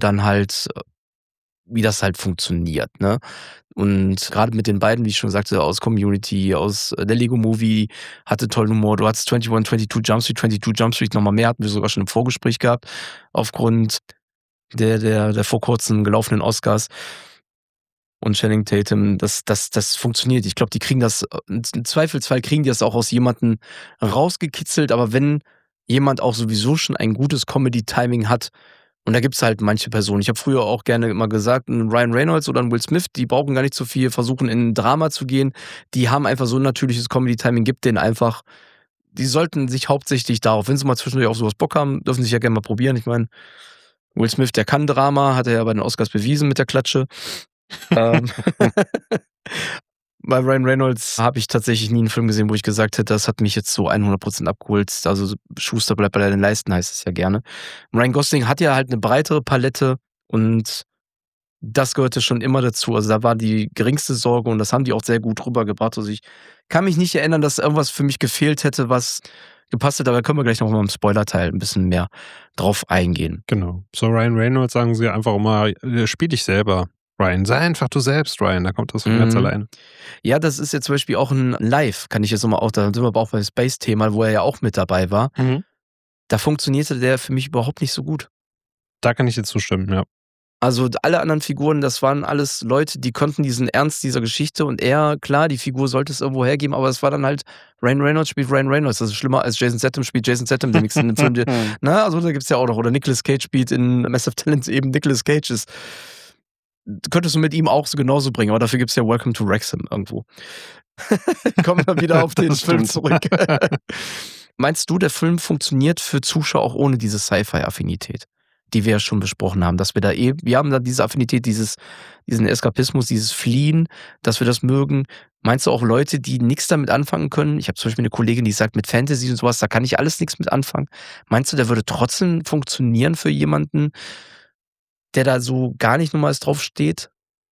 das halt funktioniert, ne? Und gerade mit den beiden, wie ich schon sagte, aus Community, aus der Lego Movie, hatte tollen Humor. Du hattest 21, 22 Jump Street, 22 Jump Street nochmal mehr, hatten wir sogar schon im Vorgespräch gehabt, aufgrund der vor kurzem gelaufenen Oscars. Und Channing Tatum, das funktioniert. Ich glaube, die kriegen das, im Zweifelsfall kriegen die das auch aus jemandem rausgekitzelt, aber wenn jemand auch sowieso schon ein gutes Comedy-Timing hat, und da gibt's halt manche Personen. Ich habe früher auch gerne immer gesagt, ein Ryan Reynolds oder ein Will Smith, die brauchen gar nicht so viel versuchen, in ein Drama zu gehen. Die haben einfach so ein natürliches Comedy-Timing, gibt denen einfach, die sollten sich hauptsächlich darauf, wenn sie mal zwischendurch auf sowas Bock haben, dürfen sich ja gerne mal probieren. Ich meine, Will Smith, der kann Drama, hat er ja bei den Oscars bewiesen mit der Klatsche. Bei Ryan Reynolds habe ich tatsächlich nie einen Film gesehen, wo ich gesagt hätte, das hat mich jetzt so 100% abgeholt. Also Schuster bleibt bei deinen Leisten, heißt es ja gerne. Ryan Gosling hat ja halt eine breitere Palette und das gehörte schon immer dazu. Also da war die geringste Sorge und das haben die auch sehr gut rübergebracht. Also ich kann mich nicht erinnern, dass irgendwas für mich gefehlt hätte, was gepasst hätte, aber da können wir gleich noch mal im Spoiler-Teil ein bisschen mehr drauf eingehen. Genau. So Ryan Reynolds sagen sie einfach immer, spiel dich selber. Ryan, sei einfach du selbst, Ryan, da kommt das von ganz alleine. Ja, das ist ja zum Beispiel auch ein Live, kann ich jetzt nochmal auch, da sind wir aber auch beim Space-Thema, wo er ja auch mit dabei war. Da funktionierte der für mich überhaupt nicht so gut. Da kann ich dir zustimmen, ja. Also alle anderen Figuren, das waren alles Leute, die konnten diesen Ernst dieser Geschichte und er, klar, die Figur sollte es irgendwo hergeben, aber es war dann halt, Ryan Reynolds spielt Ryan Reynolds, das ist schlimmer als Jason Statham spielt Jason Statham, der nichts in dem Film, also da gibt's ja auch noch, oder Nicolas Cage spielt in Massive Talent eben Nicolas Cage ist. Könntest du mit ihm auch so genauso bringen, aber dafür gibt's ja Welcome to Wrexham irgendwo. Kommen wir wieder auf den Film zurück. Meinst du, der Film funktioniert für Zuschauer auch ohne diese Sci-Fi-Affinität, die wir ja schon besprochen haben, dass wir wir haben da diese Affinität, diesen Eskapismus, dieses Fliehen, dass wir das mögen. Meinst du auch Leute, die nichts damit anfangen können? Ich habe zum Beispiel eine Kollegin, die sagt, mit Fantasy und sowas, da kann ich alles nichts mit anfangen. Meinst du, der würde trotzdem funktionieren für jemanden, der da so gar nicht nochmals drauf steht?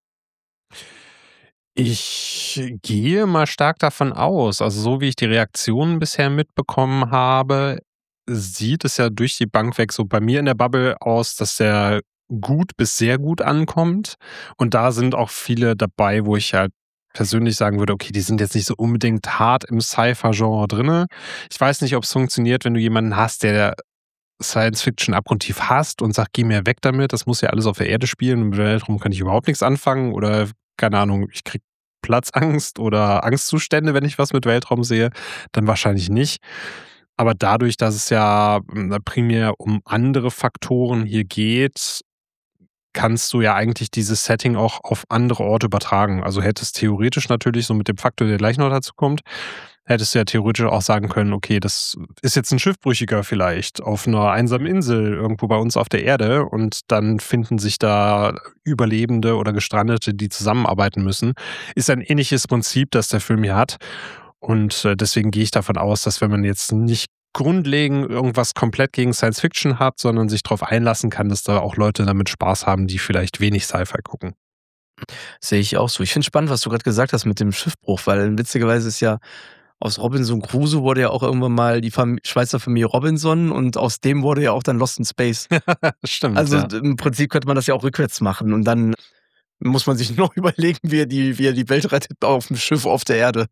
Ich gehe mal stark davon aus. Also so wie ich die Reaktionen bisher mitbekommen habe, sieht es ja durch die Bank weg so bei mir in der Bubble aus, dass der gut bis sehr gut ankommt. Und da sind auch viele dabei, wo ich halt persönlich sagen würde, okay, die sind jetzt nicht so unbedingt hart im Sci-Fi-Genre drinne. Ich weiß nicht, ob es funktioniert, wenn du jemanden hast, der Science-Fiction abgrundtief hasst und sagt, geh mir weg damit, das muss ja alles auf der Erde spielen und mit Weltraum kann ich überhaupt nichts anfangen oder, keine Ahnung, ich krieg Platzangst oder Angstzustände, wenn ich was mit Weltraum sehe, dann wahrscheinlich nicht. Aber dadurch, dass es ja primär um andere Faktoren hier geht, kannst du ja eigentlich dieses Setting auch auf andere Orte übertragen. Also hättest theoretisch natürlich so mit dem Faktor, der gleich noch dazu kommt, hättest du ja theoretisch auch sagen können, okay, das ist jetzt ein Schiffbrüchiger vielleicht auf einer einsamen Insel irgendwo bei uns auf der Erde und dann finden sich da Überlebende oder Gestrandete, die zusammenarbeiten müssen. Ist ein ähnliches Prinzip, das der Film hier hat. Und deswegen gehe ich davon aus, dass wenn man jetzt nicht grundlegend irgendwas komplett gegen Science Fiction hat, sondern sich darauf einlassen kann, dass da auch Leute damit Spaß haben, die vielleicht wenig Sci-Fi gucken. Sehe ich auch so. Ich finde spannend, was du gerade gesagt hast mit dem Schiffbruch, weil witzigerweise ist ja aus Robinson Crusoe wurde ja auch irgendwann mal die Schweizer Familie Robinson und aus dem wurde ja auch dann Lost in Space. Stimmt. Also ja. im Prinzip könnte man das ja auch rückwärts machen und dann muss man sich noch überlegen, wie er die Welt rettet auf dem Schiff auf der Erde.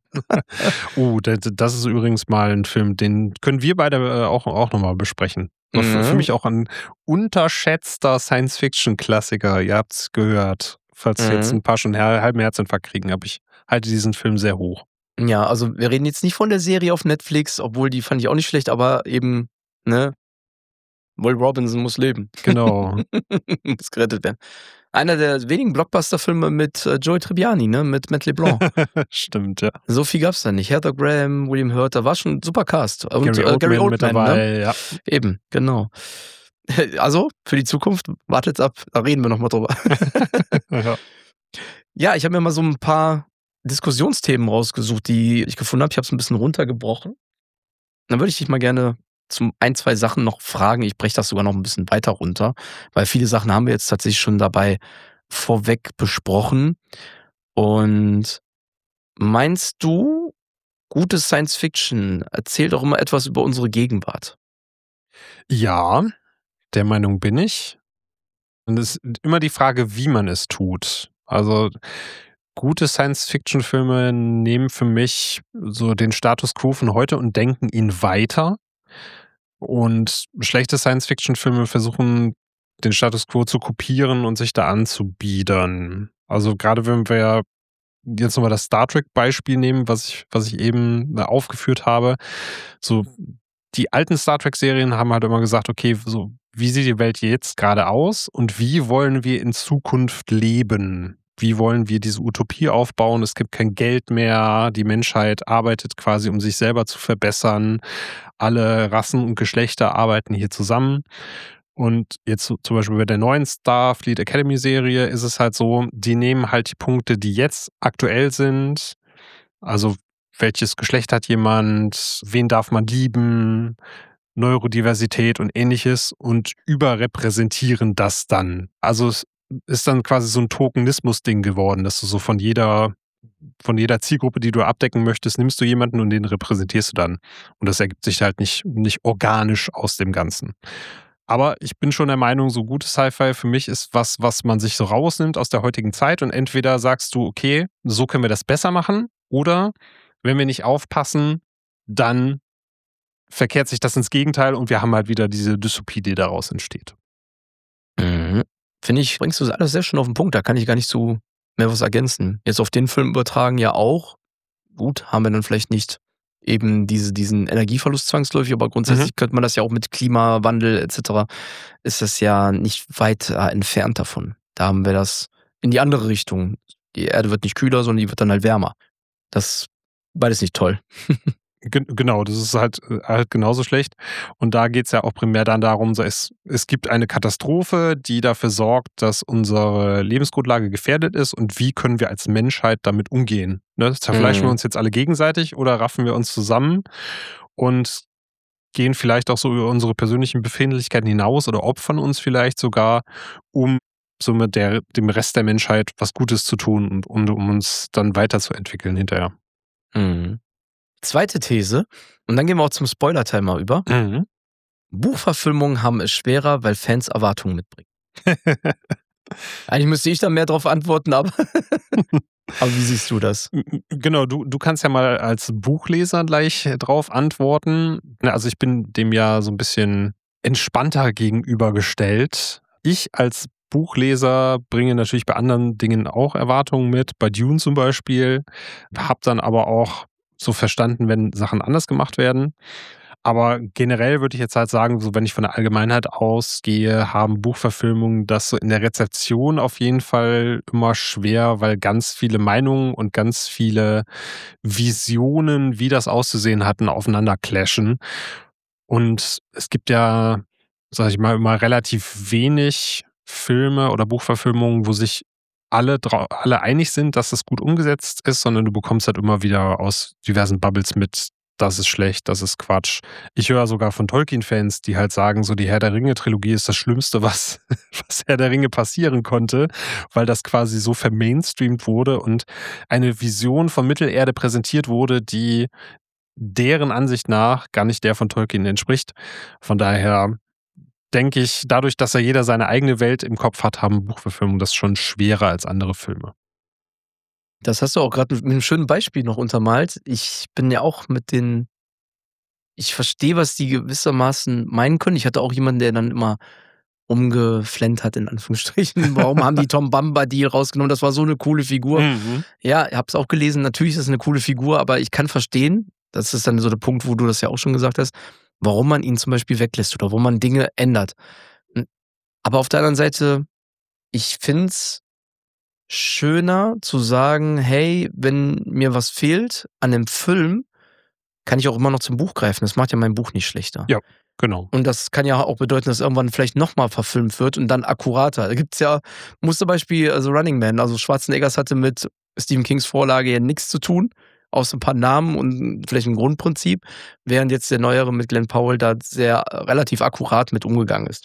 Das ist übrigens mal ein Film, den können wir beide auch nochmal besprechen. Für mich auch ein unterschätzter Science-Fiction-Klassiker. Ihr habt es gehört. Falls jetzt ein paar schon halben Herzinfarkt kriegen, aber ich halte diesen Film sehr hoch. Ja, also wir reden jetzt nicht von der Serie auf Netflix, obwohl die fand ich auch nicht schlecht, aber eben, ne, Will Robinson muss leben. Genau. Muss gerettet werden. Einer der wenigen Blockbuster-Filme mit Joey Tribbiani, ne, mit Matt LeBlanc. Stimmt, ja. So viel gab's da nicht. Heather Graham, William Hurt, da war schon ein super Cast. Und Gary Oldman mit dabei, ne? ja. Eben, genau. Also, für die Zukunft, wartet's ab, da reden wir nochmal drüber. Ja. Ja, ich habe mir mal so ein paar Diskussionsthemen rausgesucht, die ich gefunden habe. Ich habe es ein bisschen runtergebrochen. Dann würde ich dich mal gerne zum ein, zwei Sachen noch fragen. Ich breche das sogar noch ein bisschen weiter runter, weil viele Sachen haben wir jetzt tatsächlich schon dabei vorweg besprochen. Und meinst du, gute Science Fiction erzählt auch immer etwas über unsere Gegenwart? Ja, der Meinung bin ich. Und es ist immer die Frage, wie man es tut. Also gute Science-Fiction-Filme nehmen für mich so den Status quo von heute und denken ihn weiter. Und schlechte Science-Fiction-Filme versuchen, den Status quo zu kopieren und sich da anzubiedern. Also gerade wenn wir jetzt nochmal das Star Trek-Beispiel nehmen, was ich eben aufgeführt habe. So, die alten Star Trek-Serien haben halt immer gesagt, okay, so, wie sieht die Welt jetzt gerade aus und wie wollen wir in Zukunft leben? Wie wollen wir diese Utopie aufbauen? Es gibt kein Geld mehr, die Menschheit arbeitet quasi, um sich selber zu verbessern. Alle Rassen und Geschlechter arbeiten hier zusammen. Und jetzt zum Beispiel bei der neuen Starfleet Academy Serie ist es halt so, die nehmen halt die Punkte, die jetzt aktuell sind, also welches Geschlecht hat jemand, wen darf man lieben, Neurodiversität und ähnliches und überrepräsentieren das dann. Also es ist dann quasi so ein Tokenismus-Ding geworden, dass du so von jeder Zielgruppe, die du abdecken möchtest, nimmst du jemanden und den repräsentierst du dann. Und das ergibt sich halt nicht organisch aus dem Ganzen. Aber ich bin schon der Meinung, so gutes Sci-Fi für mich ist was man sich so rausnimmt aus der heutigen Zeit und entweder sagst du, okay, so können wir das besser machen oder wenn wir nicht aufpassen, dann verkehrt sich das ins Gegenteil und wir haben halt wieder diese Dystopie, die daraus entsteht. Finde ich, bringst du alles sehr schön auf den Punkt, da kann ich gar nicht so mehr was ergänzen. Jetzt auf den Film übertragen ja auch. Gut, haben wir dann vielleicht nicht eben diesen Energieverlust zwangsläufig, aber grundsätzlich könnte man das ja auch mit Klimawandel etc. ist das ja nicht weit entfernt davon. Da haben wir das in die andere Richtung. Die Erde wird nicht kühler, sondern die wird dann halt wärmer. Das beides nicht toll. Genau, das ist halt genauso schlecht. Und da geht es ja auch primär dann darum, so es gibt eine Katastrophe, die dafür sorgt, dass unsere Lebensgrundlage gefährdet ist und wie können wir als Menschheit damit umgehen? Ne? Zerfleischen wir uns jetzt alle gegenseitig oder raffen wir uns zusammen und gehen vielleicht auch so über unsere persönlichen Befindlichkeiten hinaus oder opfern uns vielleicht sogar, um so mit dem Rest der Menschheit was Gutes zu tun und um uns dann weiterzuentwickeln hinterher. Zweite These, und dann gehen wir auch zum Spoiler-Teil mal über. Buchverfilmungen haben es schwerer, weil Fans Erwartungen mitbringen. Eigentlich müsste ich da mehr drauf antworten, aber wie siehst du das? Genau, du kannst ja mal als Buchleser gleich drauf antworten. Also ich bin dem ja so ein bisschen entspannter gegenübergestellt. Ich als Buchleser bringe natürlich bei anderen Dingen auch Erwartungen mit, bei Dune zum Beispiel, habe dann aber auch so verstanden, wenn Sachen anders gemacht werden. Aber generell würde ich jetzt halt sagen, so wenn ich von der Allgemeinheit ausgehe, haben Buchverfilmungen das so in der Rezeption auf jeden Fall immer schwer, weil ganz viele Meinungen und ganz viele Visionen, wie das auszusehen hatten, aufeinander clashen. Und es gibt ja, sag ich mal, immer relativ wenig Filme oder Buchverfilmungen, wo sich alle einig sind, dass es gut umgesetzt ist, sondern du bekommst halt immer wieder aus diversen Bubbles mit, das ist schlecht, das ist Quatsch. Ich höre sogar von Tolkien-Fans, die halt sagen, so die Herr der Ringe-Trilogie ist das Schlimmste, was, was Herr der Ringe passieren konnte, weil das quasi so vermainstreamt wurde und eine Vision von Mittelerde präsentiert wurde, die deren Ansicht nach gar nicht der von Tolkien entspricht. Von daher denke ich, dadurch, dass ja jeder seine eigene Welt im Kopf hat, haben Buchverfilmungen das schon schwerer als andere Filme. Das hast du auch gerade mit einem schönen Beispiel noch untermalt. Ich bin ja auch ich verstehe, was die gewissermaßen meinen können. Ich hatte auch jemanden, der dann immer umgeflennt hat, in Anführungsstrichen. Warum haben die Tom Bombadil rausgenommen? Das war so eine coole Figur. Mhm. Ja, ich habe es auch gelesen. Natürlich ist es eine coole Figur, aber ich kann verstehen, das ist dann so der Punkt, wo du das ja auch schon gesagt hast, warum man ihn zum Beispiel weglässt oder wo man Dinge ändert. Aber auf der anderen Seite, ich finde es schöner zu sagen, hey, wenn mir was fehlt an dem Film, kann ich auch immer noch zum Buch greifen. Das macht ja mein Buch nicht schlechter. Ja, genau. Und das kann ja auch bedeuten, dass irgendwann vielleicht nochmal verfilmt wird und dann akkurater. Da gibt's ja Musterbeispiel, also Running Man. Also Schwarzeneggers hatte mit Stephen Kings Vorlage ja nichts zu tun, außer ein paar Namen und vielleicht ein Grundprinzip, während jetzt der neuere mit Glenn Powell da sehr relativ akkurat mit umgegangen ist.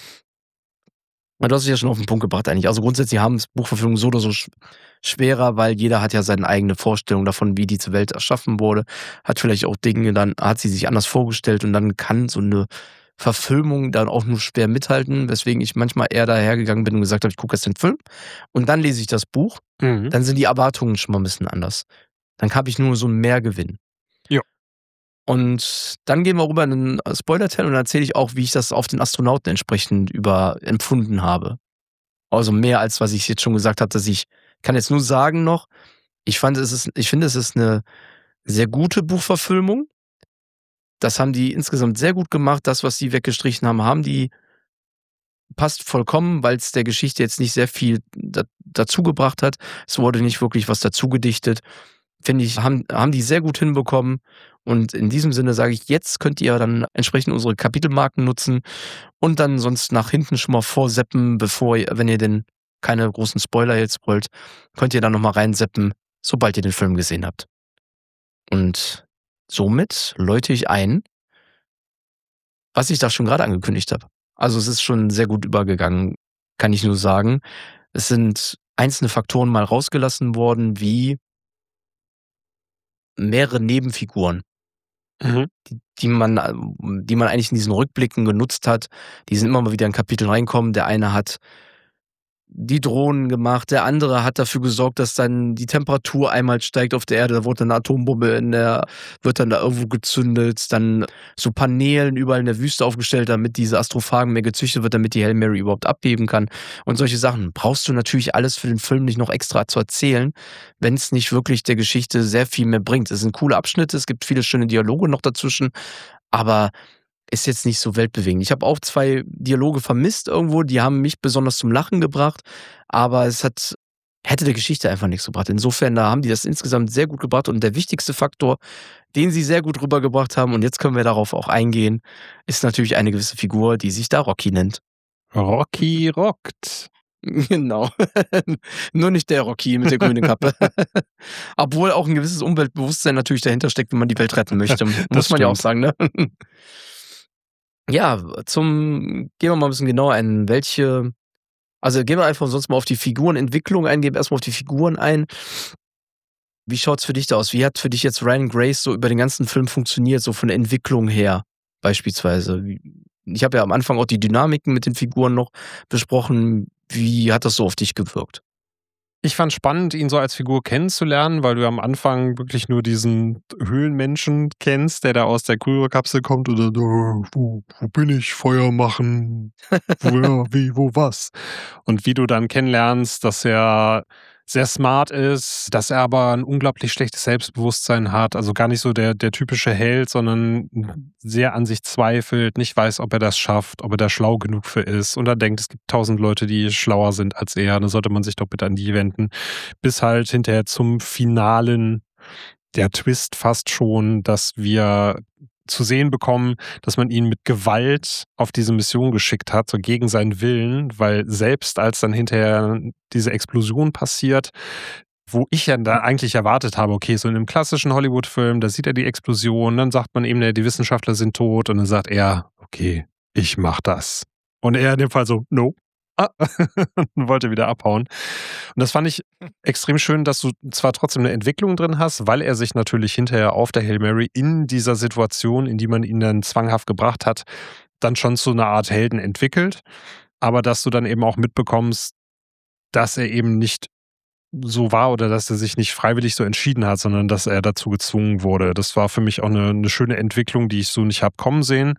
Du hast es ja schon auf den Punkt gebracht eigentlich. Also grundsätzlich haben es Buchverfilmungen so oder so schwerer, weil jeder hat ja seine eigene Vorstellung davon, wie diese Welt erschaffen wurde. Hat vielleicht auch Dinge, dann hat sie sich anders vorgestellt und dann kann so eine Verfilmung dann auch nur schwer mithalten, weswegen ich manchmal eher dahergegangen bin und gesagt habe, ich gucke jetzt den Film und dann lese ich das Buch. Mhm. Dann sind die Erwartungen schon mal ein bisschen anders. Dann habe ich nur so einen Mehrgewinn. Ja. Und dann gehen wir rüber in den Spoiler-Teil und dann erzähle ich auch, wie ich das auf den Astronauten entsprechend empfunden habe. Also mehr als was ich jetzt schon gesagt habe, dass ich kann jetzt nur sagen noch, ich finde, es ist eine sehr gute Buchverfilmung. Das haben die insgesamt sehr gut gemacht. Das, was die weggestrichen haben, passt vollkommen, weil es der Geschichte jetzt nicht sehr viel dazu gebracht hat. Es wurde nicht wirklich was dazu gedichtet. Finde ich, haben die sehr gut hinbekommen. Und in diesem Sinne sage ich, jetzt könnt ihr dann entsprechend unsere Kapitelmarken nutzen und dann sonst nach hinten schon mal vorseppen, wenn ihr denn keine großen Spoiler jetzt wollt, könnt ihr dann nochmal reinseppen, sobald ihr den Film gesehen habt. Und somit läute ich ein, was ich da schon gerade angekündigt habe. Also es ist schon sehr gut übergegangen, kann ich nur sagen. Es sind einzelne Faktoren mal rausgelassen worden, wie mehrere Nebenfiguren, Mhm. die man eigentlich in diesen Rückblicken genutzt hat. Die sind immer mal wieder in Kapitel reinkommen. Der eine hat die Drohnen gemacht, der andere hat dafür gesorgt, dass dann die Temperatur einmal steigt auf der Erde, da wurde eine Atombombe wird dann da irgendwo gezündet, dann so Paneelen überall in der Wüste aufgestellt, damit diese Astrophagen mehr gezüchtet wird, damit die Hail Mary überhaupt abheben kann und solche Sachen. Brauchst du natürlich alles für den Film nicht noch extra zu erzählen, wenn es nicht wirklich der Geschichte sehr viel mehr bringt. Es sind coole Abschnitte, es gibt viele schöne Dialoge noch dazwischen, aber ist jetzt nicht so weltbewegend. Ich habe auch 2 Dialoge vermisst irgendwo, die haben mich besonders zum Lachen gebracht, aber hätte der Geschichte einfach nichts gebracht. Insofern, da haben die das insgesamt sehr gut gebracht und der wichtigste Faktor, den sie sehr gut rübergebracht haben, und jetzt können wir darauf auch eingehen, ist natürlich eine gewisse Figur, die sich da Rocky nennt. Rocky rockt. Genau. Nur nicht der Rocky mit der grünen Kappe. Obwohl auch ein gewisses Umweltbewusstsein natürlich dahinter steckt, wenn man die Welt retten möchte. Muss man ja auch sagen, ne? Ja, gehen wir mal ein bisschen genauer ein. Also gehen wir einfach sonst mal auf die Figurenentwicklung ein, gehen erstmal auf die Figuren ein. Wie schaut's für dich da aus? Wie hat für dich jetzt Ryan Grace so über den ganzen Film funktioniert, so von der Entwicklung her beispielsweise? Ich habe ja am Anfang auch die Dynamiken mit den Figuren noch besprochen. Wie hat das so auf dich gewirkt? Ich fand spannend, ihn so als Figur kennenzulernen, weil du am Anfang wirklich nur diesen Höhlenmenschen kennst, der da aus der Kryokapsel kommt und dann, wo bin ich? Feuer machen. Wo, ja, wie, wo, was? Und wie du dann kennenlernst, dass er sehr smart ist, dass er aber ein unglaublich schlechtes Selbstbewusstsein hat. Also gar nicht so der typische Held, sondern sehr an sich zweifelt, nicht weiß, ob er das schafft, ob er da schlau genug für ist. Und er denkt, es gibt 1000 Leute, die schlauer sind als er. Dann sollte man sich doch bitte an die wenden. Bis halt hinterher zum Finalen der Twist fast schon, dass wir zu sehen bekommen, dass man ihn mit Gewalt auf diese Mission geschickt hat, so gegen seinen Willen, weil selbst als dann hinterher diese Explosion passiert, wo ich ja da eigentlich erwartet habe, okay, so in einem klassischen Hollywood-Film, da sieht er die Explosion, dann sagt man eben, die Wissenschaftler sind tot und dann sagt er, okay, ich mach das. Und er in dem Fall so, no. Und wollte wieder abhauen. Und das fand ich extrem schön, dass du zwar trotzdem eine Entwicklung drin hast, weil er sich natürlich hinterher auf der Hail Mary in dieser Situation, in die man ihn dann zwanghaft gebracht hat, dann schon zu einer Art Helden entwickelt, aber dass du dann eben auch mitbekommst, dass er eben nicht so war oder dass er sich nicht freiwillig so entschieden hat, sondern dass er dazu gezwungen wurde. Das war für mich auch eine schöne Entwicklung, die ich so nicht habe kommen sehen.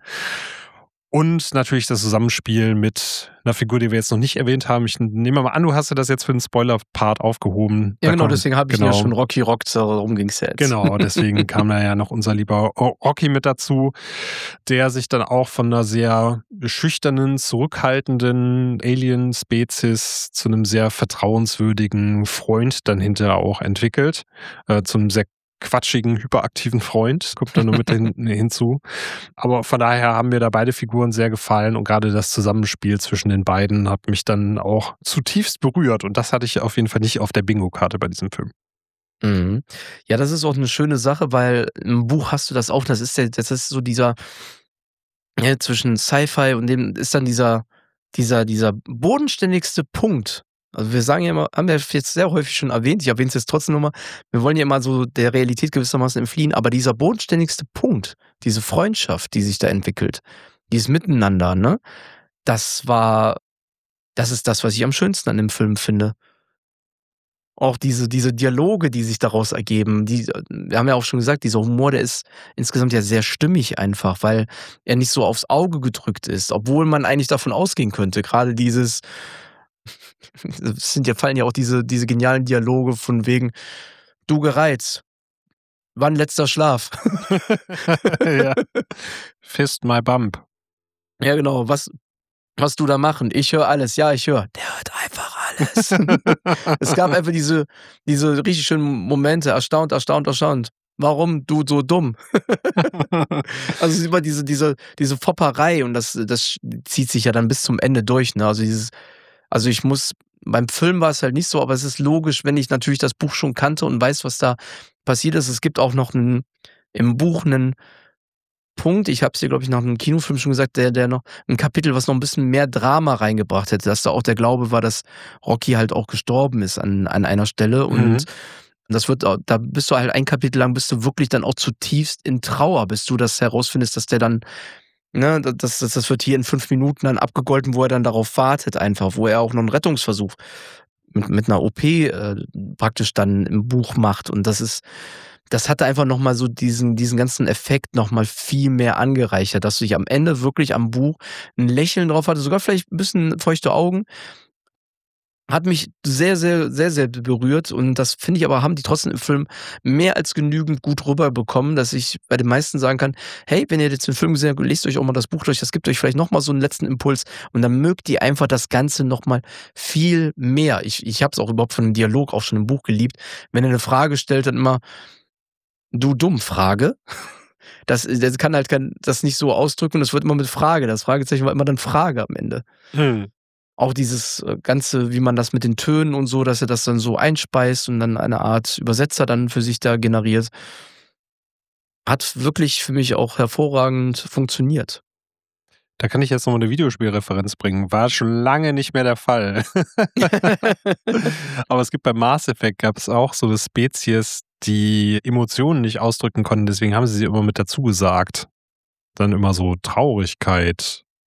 Und natürlich das Zusammenspiel mit einer Figur, die wir jetzt noch nicht erwähnt haben. Ich nehme mal an, du hast ja das jetzt für den Spoiler-Part aufgehoben. Ja, genau, deswegen habe ich ja schon Rocky rockt, darum ging es ja jetzt. Genau, deswegen kam da ja noch unser lieber Rocky mit dazu, der sich dann auch von einer sehr schüchternen, zurückhaltenden Alien-Spezies zu einem sehr vertrauenswürdigen Freund dann hinterher auch entwickelt. Zu einem sehr quatschigen, hyperaktiven Freund, kommt da nur mit hinzu. Aber von daher haben mir da beide Figuren sehr gefallen und gerade das Zusammenspiel zwischen den beiden hat mich dann auch zutiefst berührt und das hatte ich auf jeden Fall nicht auf der Bingo-Karte bei diesem Film. Mhm. Ja, das ist auch eine schöne Sache, weil im Buch hast du das auch, das ist so dieser, ja, zwischen Sci-Fi und dem ist dann dieser bodenständigste Punkt. Also wir sagen ja immer, haben wir jetzt sehr häufig schon erwähnt, ich erwähne es jetzt trotzdem nochmal, wir wollen ja immer so der Realität gewissermaßen entfliehen, aber dieser bodenständigste Punkt, diese Freundschaft, die sich da entwickelt, dieses Miteinander, ne, das ist das, was ich am schönsten an dem Film finde. Auch diese Dialoge, die sich daraus ergeben, wir haben ja auch schon gesagt, dieser Humor, der ist insgesamt ja sehr stimmig einfach, weil er nicht so aufs Auge gedrückt ist, obwohl man eigentlich davon ausgehen könnte. Gerade fallen ja auch diese genialen Dialoge von wegen, du gereizt, wann letzter Schlaf? Ja. Fist my bump. Ja, genau, was du da machen? Ich höre alles, ja, ich höre. Der hört einfach alles. Es gab einfach diese richtig schönen Momente, erstaunt. Warum du so dumm? Also es ist immer diese Fopperei und das zieht sich ja dann bis zum Ende durch, ne? Beim Film war es halt nicht so, aber es ist logisch, wenn ich natürlich das Buch schon kannte und weiß, was da passiert ist. Es gibt auch noch im Buch einen Punkt, ich habe es dir, glaube ich, nach einem Kinofilm schon gesagt, der noch ein Kapitel, was noch ein bisschen mehr Drama reingebracht hätte, dass da auch der Glaube war, dass Rocky halt auch gestorben ist an einer Stelle und da bist du halt ein Kapitel lang, bist du wirklich dann auch zutiefst in Trauer, bis du das herausfindest, dass der dann, ne, das wird hier in 5 Minuten dann abgegolten, wo er dann darauf wartet einfach, wo er auch noch einen Rettungsversuch mit einer OP praktisch dann im Buch macht und das hatte einfach nochmal so diesen ganzen Effekt nochmal viel mehr angereichert, dass du dich am Ende wirklich am Buch ein Lächeln drauf hatte, sogar vielleicht ein bisschen feuchte Augen. Hat mich sehr, sehr, sehr, sehr berührt und das finde ich aber, haben die trotzdem im Film mehr als genügend gut rüberbekommen, dass ich bei den meisten sagen kann, hey, wenn ihr jetzt den Film gesehen habt, lest euch auch mal das Buch durch, das gibt euch vielleicht nochmal so einen letzten Impuls und dann mögt ihr einfach das Ganze nochmal viel mehr. Ich habe es auch überhaupt von dem Dialog auch schon im Buch geliebt. Wenn er eine Frage stellt, dann immer, du dumm, Frage. Das kann halt das nicht so ausdrücken und es wird immer mit Frage. Das Fragezeichen war immer dann Frage am Ende. Auch dieses Ganze, wie man das mit den Tönen und so, dass er das dann so einspeist und dann eine Art Übersetzer dann für sich da generiert, hat wirklich für mich auch hervorragend funktioniert. Da kann ich jetzt noch mal eine Videospielreferenz bringen. War schon lange nicht mehr der Fall. Aber es gibt bei Mass Effect gab es auch so eine Spezies, die Emotionen nicht ausdrücken konnten, deswegen haben sie immer mit dazu gesagt. Dann immer so Traurigkeit,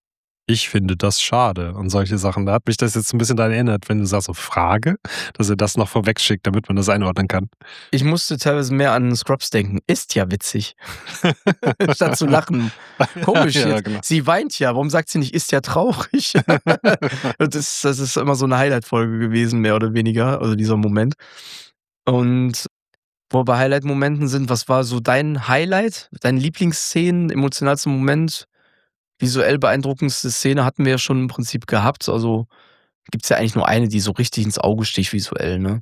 Ich finde das schade und solche Sachen. Da hat mich das jetzt ein bisschen daran erinnert, wenn du sagst, so Frage, dass er das noch vorweg schickt, damit man das einordnen kann. Ich musste teilweise mehr an Scrubs denken. Ist ja witzig. Statt zu lachen. Komisch Ja, jetzt. genau. Sie weint ja. Warum sagt sie nicht, ist ja traurig? Das ist immer so eine Highlight-Folge gewesen, mehr oder weniger. Also dieser Moment. Und wo wir bei Highlight-Momenten sind, was war so dein Highlight? Deine Lieblingsszenen, emotionalster Moment? Visuell beeindruckendste Szene hatten wir ja schon im Prinzip gehabt. Also gibt's ja eigentlich nur eine, die so richtig ins Auge sticht visuell, ne?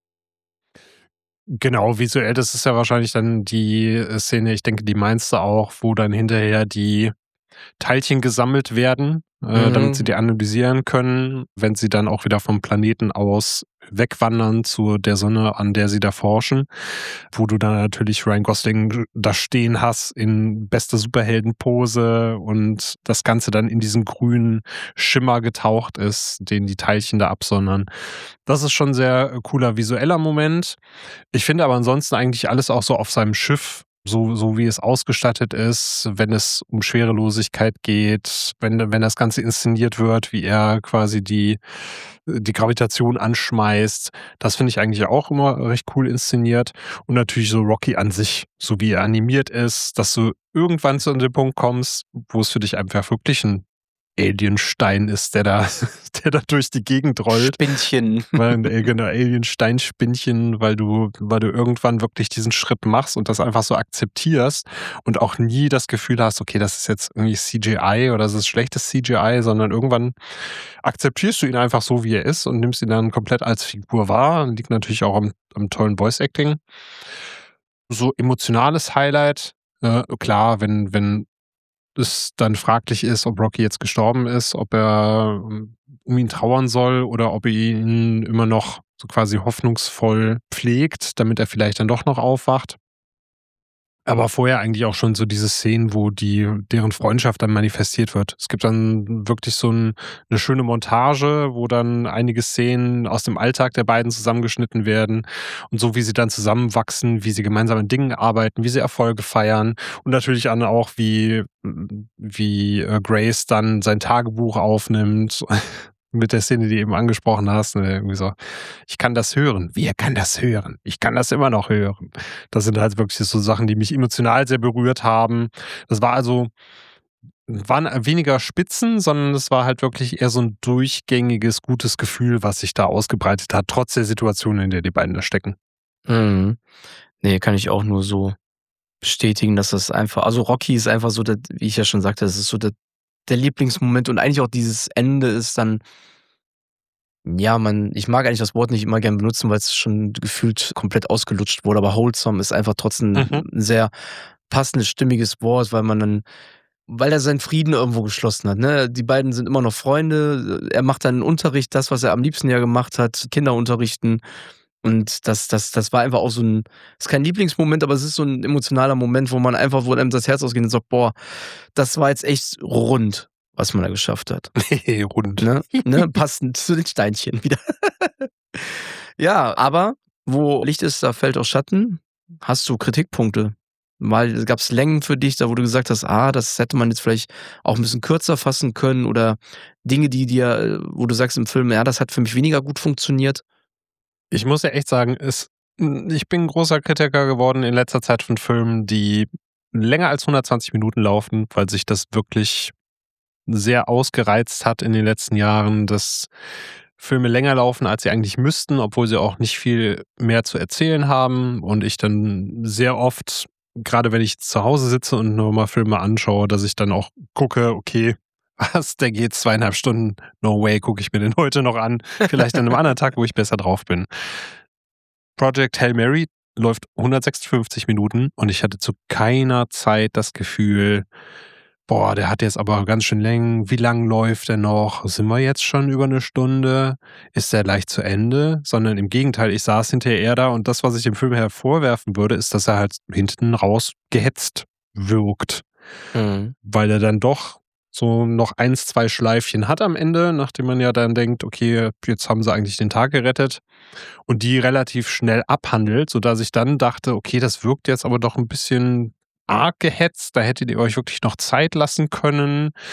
Genau, visuell, das ist ja wahrscheinlich dann die Szene, ich denke, die meinst du auch, wo dann hinterher die Teilchen gesammelt werden, damit sie die analysieren können, wenn sie dann auch wieder vom Planeten aus wegwandern zu der Sonne, an der sie da forschen, wo du dann natürlich Ryan Gosling da stehen hast in bester Superheldenpose und das Ganze dann in diesen grünen Schimmer getaucht ist, den die Teilchen da absondern. Das ist schon ein sehr cooler visueller Moment. Ich finde aber ansonsten eigentlich alles auch so auf seinem Schiff, so wie es ausgestattet ist, wenn es um Schwerelosigkeit geht, wenn das Ganze inszeniert wird, wie er quasi die Gravitation anschmeißt. Das finde ich eigentlich auch immer recht cool inszeniert. Und natürlich so Rocky an sich, so wie er animiert ist, dass du irgendwann zu dem Punkt kommst, wo es für dich einfach wirklich ein Alienstein ist, der da durch die Gegend rollt. Spinnchen. Genau, Aliensteinspinnchen, weil du irgendwann wirklich diesen Schritt machst und das einfach so akzeptierst und auch nie das Gefühl hast, okay, das ist jetzt irgendwie CGI oder das ist schlechtes CGI, sondern irgendwann akzeptierst du ihn einfach so, wie er ist und nimmst ihn dann komplett als Figur wahr. Liegt natürlich auch am tollen Voice-Acting. So emotionales Highlight, klar, wenn es dann fraglich ist, ob Rocky jetzt gestorben ist, ob er um ihn trauern soll oder ob er ihn immer noch so quasi hoffnungsvoll pflegt, damit er vielleicht dann doch noch aufwacht. Aber vorher eigentlich auch schon so diese Szenen, wo deren Freundschaft dann manifestiert wird. Es gibt dann wirklich so eine schöne Montage, wo dann einige Szenen aus dem Alltag der beiden zusammengeschnitten werden und so, wie sie dann zusammenwachsen, wie sie gemeinsam an Dingen arbeiten, wie sie Erfolge feiern und natürlich auch, wie Grace dann sein Tagebuch aufnimmt. Mit der Szene, die du eben angesprochen hast, ne, irgendwie so, ich kann das hören. Wer kann das hören? Ich kann das immer noch hören. Das sind halt wirklich so Sachen, die mich emotional sehr berührt haben. Das waren weniger Spitzen, sondern es war halt wirklich eher so ein durchgängiges, gutes Gefühl, was sich da ausgebreitet hat, trotz der Situation, in der die beiden da stecken. Mhm. Nee, kann ich auch nur so bestätigen, dass das einfach, also Rocky ist einfach so, wie ich ja schon sagte, das ist so der Lieblingsmoment und eigentlich auch dieses Ende ist dann, ja, ich mag eigentlich das Wort nicht immer gern benutzen, weil es schon gefühlt komplett ausgelutscht wurde, aber wholesome ist einfach trotzdem ein sehr passendes, stimmiges Wort, weil er seinen Frieden irgendwo geschlossen hat, ne? Die beiden sind immer noch Freunde. Er macht dann Unterricht, das, was er am liebsten ja gemacht hat, Kinder unterrichten. Und das war einfach auch so ist kein Lieblingsmoment, aber es ist so ein emotionaler Moment, wo einem das Herz ausgeht und sagt, boah, das war jetzt echt rund, was man da geschafft hat. Rund. Ne? Passend zu den Steinchen wieder. Ja, aber wo Licht ist, da fällt auch Schatten. Hast du Kritikpunkte? Gab es Längen für dich, da wo du gesagt hast, das hätte man jetzt vielleicht auch ein bisschen kürzer fassen können oder Dinge, wo du sagst im Film, ja, das hat für mich weniger gut funktioniert? Ich muss ja echt sagen, ich bin ein großer Kritiker geworden in letzter Zeit von Filmen, die länger als 120 Minuten laufen, weil sich das wirklich sehr ausgereizt hat in den letzten Jahren, dass Filme länger laufen, als sie eigentlich müssten, obwohl sie auch nicht viel mehr zu erzählen haben. Und ich dann sehr oft, gerade wenn ich zu Hause sitze und nur mal Filme anschaue, dass ich dann auch gucke, okay, der geht 2,5 Stunden, no way, gucke ich mir den heute noch an. Vielleicht an einem anderen Tag, wo ich besser drauf bin. Project Hail Mary läuft 156 Minuten und ich hatte zu keiner Zeit das Gefühl, boah, der hat jetzt aber ganz schön Längen. Wie lang läuft der noch? Sind wir jetzt schon über eine Stunde? Ist der leicht zu Ende? Sondern im Gegenteil, ich saß hinterher da und das, was ich dem Film hervorwerfen würde, ist, dass er halt hinten raus gehetzt wirkt. Weil er dann doch so noch 1, 2 Schleifchen hat am Ende, nachdem man ja dann denkt, okay, jetzt haben sie eigentlich den Tag gerettet und die relativ schnell abhandelt, sodass ich dann dachte, okay, das wirkt jetzt aber doch ein bisschen arg gehetzt, da hättet ihr euch wirklich noch Zeit lassen können.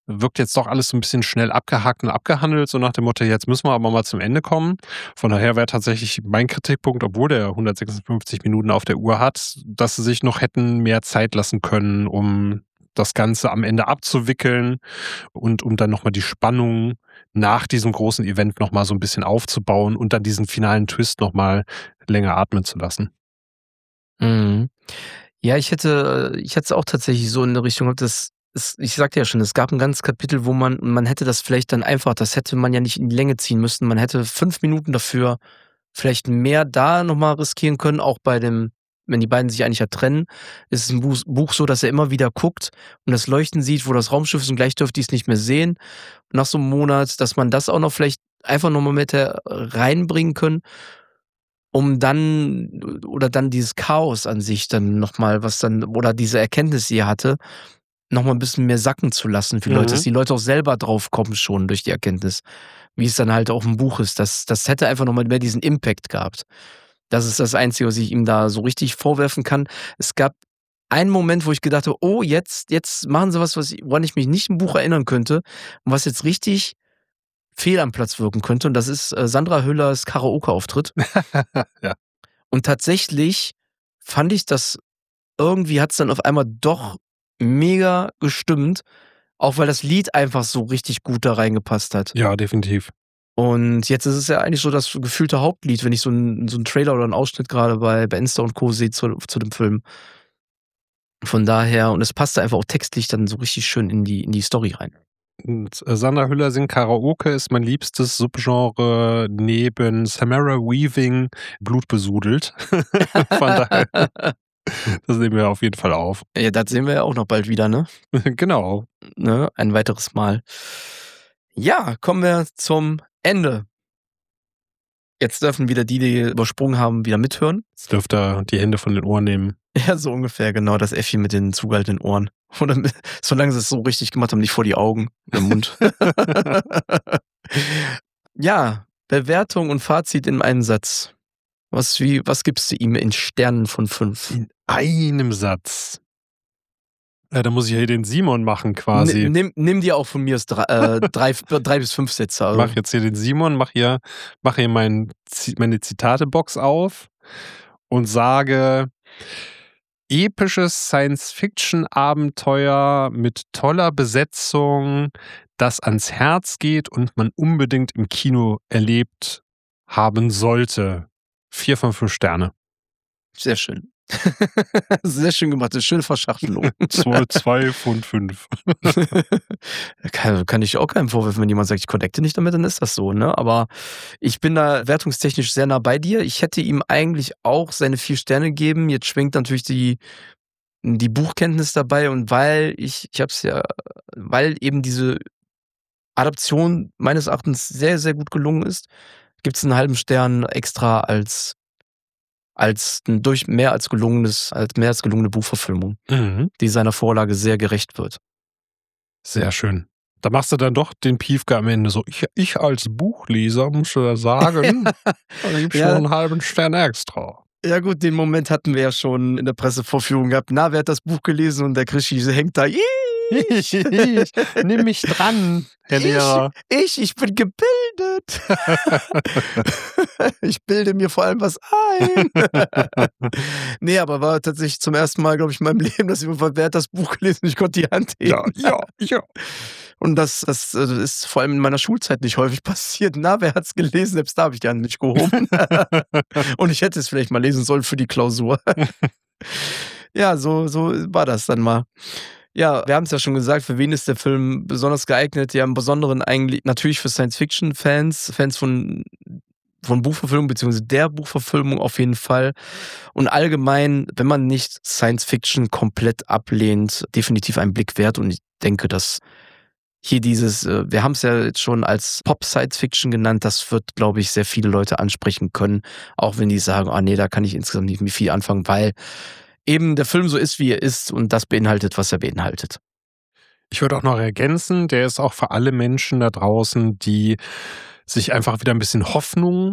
wirkt jetzt doch alles so ein bisschen schnell abgehakt und abgehandelt, so nach dem Motto, jetzt müssen wir aber mal zum Ende kommen. Von daher wäre tatsächlich mein Kritikpunkt, obwohl der 156 Minuten auf der Uhr hat, dass sie sich noch hätten mehr Zeit lassen können, um das Ganze am Ende abzuwickeln und um dann nochmal die Spannung nach diesem großen Event nochmal so ein bisschen aufzubauen und dann diesen finalen Twist nochmal länger atmen zu lassen. Mhm. Ja, ich hätte es auch tatsächlich so in der Richtung gehabt, ich sagte ja schon, es gab ein ganzes Kapitel, wo man hätte das vielleicht dann einfach, das hätte man ja nicht in die Länge ziehen müssen. Man hätte 5 Minuten dafür vielleicht mehr da nochmal riskieren können, auch wenn die beiden sich eigentlich ja trennen, ist es im Buch so, dass er immer wieder guckt und das Leuchten sieht, wo das Raumschiff ist und gleich dürfte ich es nicht mehr sehen. Nach so einem Monat, dass man das auch noch vielleicht einfach nochmal mit reinbringen können, um dann dieses Chaos an sich dann nochmal, oder diese Erkenntnis, die er hatte, nochmal ein bisschen mehr sacken zu lassen für Leute, dass die Leute auch selber drauf kommen schon durch die Erkenntnis, wie es dann halt auch im Buch ist. Das hätte einfach nochmal mehr diesen Impact gehabt. Das ist das Einzige, was ich ihm da so richtig vorwerfen kann. Es gab einen Moment, wo ich gedacht habe, oh, jetzt machen sie was, woran ich mich nicht im Buch erinnern könnte und was jetzt richtig fehl am Platz wirken könnte. Und das ist Sandra Hüllers Karaoke-Auftritt. Ja. Und tatsächlich fand ich das, irgendwie hat es dann auf einmal doch mega gestimmt, auch weil das Lied einfach so richtig gut da reingepasst hat. Ja, definitiv. Und jetzt ist es ja eigentlich so das gefühlte Hauptlied, wenn ich so einen Trailer oder einen Ausschnitt gerade bei Insta und Co. sehe zu dem Film. Von daher, und es passte einfach auch textlich dann so richtig schön in die Story rein. Und Sandra Hüller singt Karaoke ist mein liebstes Subgenre neben Samara Weaving blutbesudelt. Von daher, das nehmen wir auf jeden Fall auf. Ja, das sehen wir ja auch noch bald wieder, ne? Genau. Ne? Ein weiteres Mal. Ja, kommen wir zum Ende. Jetzt dürfen wieder die übersprungen haben, wieder mithören. Jetzt dürft ihr die Hände von den Ohren nehmen. Ja, so ungefähr, genau, das Effi mit den zugehaltenen Ohren. Oder solange sie es so richtig gemacht haben, nicht vor die Augen, im Mund. Ja, Bewertung und Fazit in einem Satz. Was gibst du ihm in Sternen von 5? In einem Satz. Ja, da muss ich ja den Simon machen quasi. Nimm dir auch von mir 3 bis 5 Sätze. Also. Mach jetzt hier den Simon, mach hier meine Zitatebox auf und sage: episches Science-Fiction-Abenteuer mit toller Besetzung, das ans Herz geht und man unbedingt im Kino erlebt haben sollte. 4 von 5 Sterne. Sehr schön. Sehr schön gemacht, eine schöne Verschachtelung. 2 von 5. Kann ich auch keinem vorwerfen, wenn jemand sagt, ich connecte nicht damit, dann ist das so, ne? Aber ich bin da wertungstechnisch sehr nah bei dir. Ich hätte ihm eigentlich auch seine 4 Sterne gegeben. Jetzt schwingt natürlich die Buchkenntnis dabei und weil eben diese Adaption meines Erachtens sehr, sehr gut gelungen ist, gibt es einen halben Stern extra als mehr als gelungene Buchverfilmung, die seiner Vorlage sehr gerecht wird. Sehr schön. Da machst du dann doch den Piefke am Ende so. Ich als Buchleser muss ja sagen, da gibst du noch einen halben Stern extra. Ja gut, den Moment hatten wir ja schon in der Pressevorführung gehabt. Na, wer hat das Buch gelesen? Und der Krischi hängt da. Ich, nimm mich dran, Herr Lehrer. Ich bin gebildet. Ich bilde mir vor allem was ein. Nee, aber war tatsächlich zum ersten Mal, glaube ich, in meinem Leben, dass jemand, wer hat das Buch gelesen? Ich konnte die Hand heben. Ja. Und das ist vor allem in meiner Schulzeit nicht häufig passiert. Na, wer hat's gelesen? Selbst da habe ich die Hand nicht gehoben. Und ich hätte es vielleicht mal lesen sollen für die Klausur. Ja, so war das dann mal. Ja, wir haben es ja schon gesagt, für wen ist der Film besonders geeignet? Ja, im Besonderen eigentlich natürlich für Science-Fiction-Fans, Fans von Buchverfilmung, beziehungsweise der Buchverfilmung auf jeden Fall. Und allgemein, wenn man nicht Science-Fiction komplett ablehnt, definitiv einen Blick wert. Und ich denke, dass hier wir haben es ja jetzt schon als Pop-Science-Fiction genannt, das wird, glaube ich, sehr viele Leute ansprechen können, auch wenn die sagen, nee, da kann ich insgesamt nicht mehr viel anfangen, weil eben der Film so ist, wie er ist und das beinhaltet, was er beinhaltet. Ich würde auch noch ergänzen, der ist auch für alle Menschen da draußen, die sich einfach wieder ein bisschen Hoffnung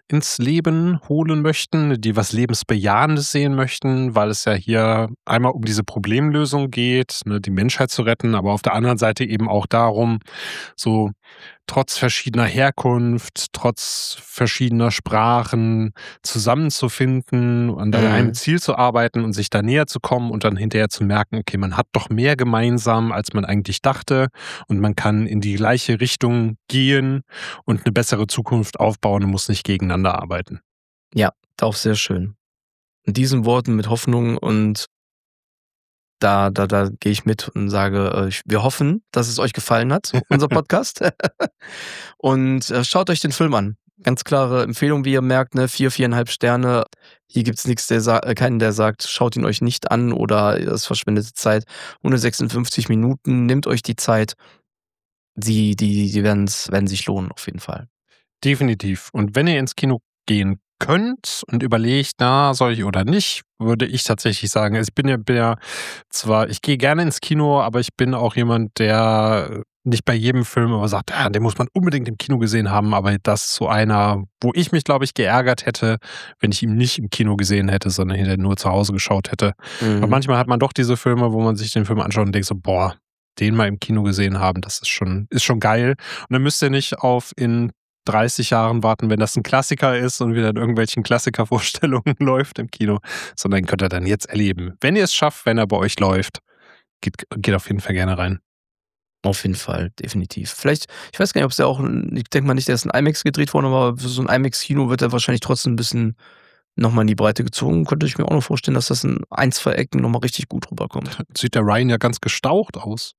ins Leben holen möchten, die was Lebensbejahendes sehen möchten, weil es ja hier einmal um diese Problemlösung geht, ne, die Menschheit zu retten, aber auf der anderen Seite eben auch darum, so trotz verschiedener Herkunft, trotz verschiedener Sprachen zusammenzufinden, an einem Ziel zu arbeiten und sich da näher zu kommen und dann hinterher zu merken, okay, man hat doch mehr gemeinsam, als man eigentlich dachte und man kann in die gleiche Richtung gehen und eine bessere Zukunft aufbauen und muss nicht gegeneinander arbeiten. Ja, auch sehr schön. In diesen Worten mit Hoffnung und da gehe ich mit und sage, wir hoffen, dass es euch gefallen hat, unser Podcast. Und schaut euch den Film an. Ganz klare Empfehlung, wie ihr merkt, ne? 4, 4,5 Sterne. Hier gibt's nichts, keinen, der sagt, schaut ihn euch nicht an oder es verschwendete Zeit. 156 Minuten, nehmt euch die Zeit. Die werden sich lohnen, auf jeden Fall. Definitiv. Und wenn ihr ins Kino gehen könnt und überlegt, na, soll ich oder nicht, würde ich tatsächlich sagen, ich bin ja zwar, ich gehe gerne ins Kino, aber ich bin auch jemand, der nicht bei jedem Film immer sagt, ja, den muss man unbedingt im Kino gesehen haben, aber das ist so einer, wo ich mich, glaube ich, geärgert hätte, wenn ich ihn nicht im Kino gesehen hätte, sondern hinterher nur zu Hause geschaut hätte. Aber manchmal hat man doch diese Filme, wo man sich den Film anschaut und denkt so, boah, den mal im Kino gesehen haben, das ist schon geil. Und dann müsst ihr nicht auf in 30 Jahren warten, wenn das ein Klassiker ist und wieder in irgendwelchen Klassikervorstellungen läuft im Kino, sondern könnt ihr dann jetzt erleben. Wenn ihr es schafft, wenn er bei euch läuft, geht auf jeden Fall gerne rein. Auf jeden Fall, definitiv. Vielleicht, ich weiß gar nicht, ob es ja auch, ich denke mal nicht, der ist in IMAX gedreht worden, aber für so ein IMAX-Kino wird er wahrscheinlich trotzdem ein bisschen nochmal in die Breite gezogen. Könnte ich mir auch noch vorstellen, dass das in 1, 2 Ecken nochmal richtig gut rüberkommt. Sieht der Ryan ja ganz gestaucht aus.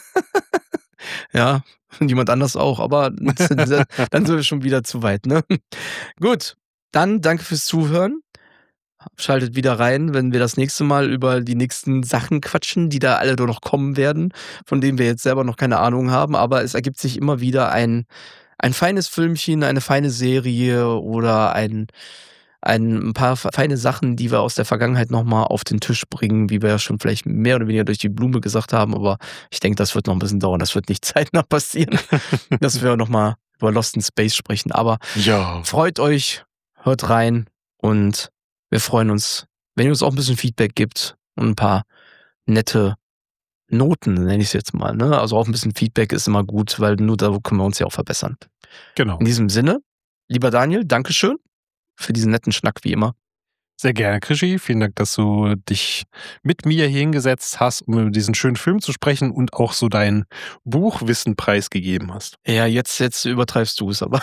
Ja, jemand anders auch, aber dann sind wir schon wieder zu weit, ne? Gut, dann danke fürs Zuhören. Schaltet wieder rein, wenn wir das nächste Mal über die nächsten Sachen quatschen, die da alle nur noch kommen werden, von denen wir jetzt selber noch keine Ahnung haben, aber es ergibt sich immer wieder ein feines Filmchen, eine feine Serie oder ein paar feine Sachen, die wir aus der Vergangenheit nochmal auf den Tisch bringen, wie wir ja schon vielleicht mehr oder weniger durch die Blume gesagt haben, aber ich denke, das wird noch ein bisschen dauern, das wird nicht zeitnah passieren, dass wir nochmal über Lost in Space sprechen, aber Ja. freut euch, hört rein und wir freuen uns, wenn ihr uns auch ein bisschen Feedback gibt und ein paar nette Noten, nenne ich es jetzt mal, ne? Also auch ein bisschen Feedback ist immer gut, weil nur da können wir uns ja auch verbessern. Genau. In diesem Sinne, lieber Daniel, Dankeschön für diesen netten Schnack wie immer. Sehr gerne, Krischi. Vielen Dank, dass du dich mit mir hier hingesetzt hast, um über diesen schönen Film zu sprechen und auch so dein Buchwissen preisgegeben hast. Ja, jetzt übertreibst du es, aber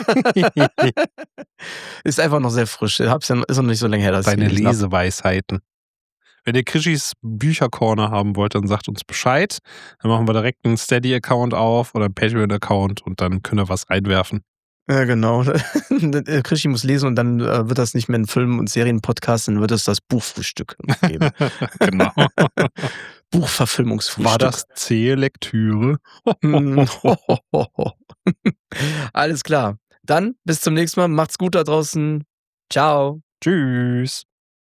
ist einfach noch sehr frisch. Ist noch nicht so lange her, dass Deine ich gelesen habe. Leseweisheiten. Wenn ihr Krischis Büchercorner haben wollt, dann sagt uns Bescheid. Dann machen wir direkt einen Steady-Account auf oder einen Patreon-Account und dann können wir was reinwerfen. Ja, genau. Krischi muss lesen und dann wird das nicht mehr ein Film- und Serienpodcast, dann wird es das Buchfrühstück geben. Genau. Buchverfilmungsfrühstück. War das zähe Lektüre? Alles klar. Dann bis zum nächsten Mal. Macht's gut da draußen. Ciao. Tschüss.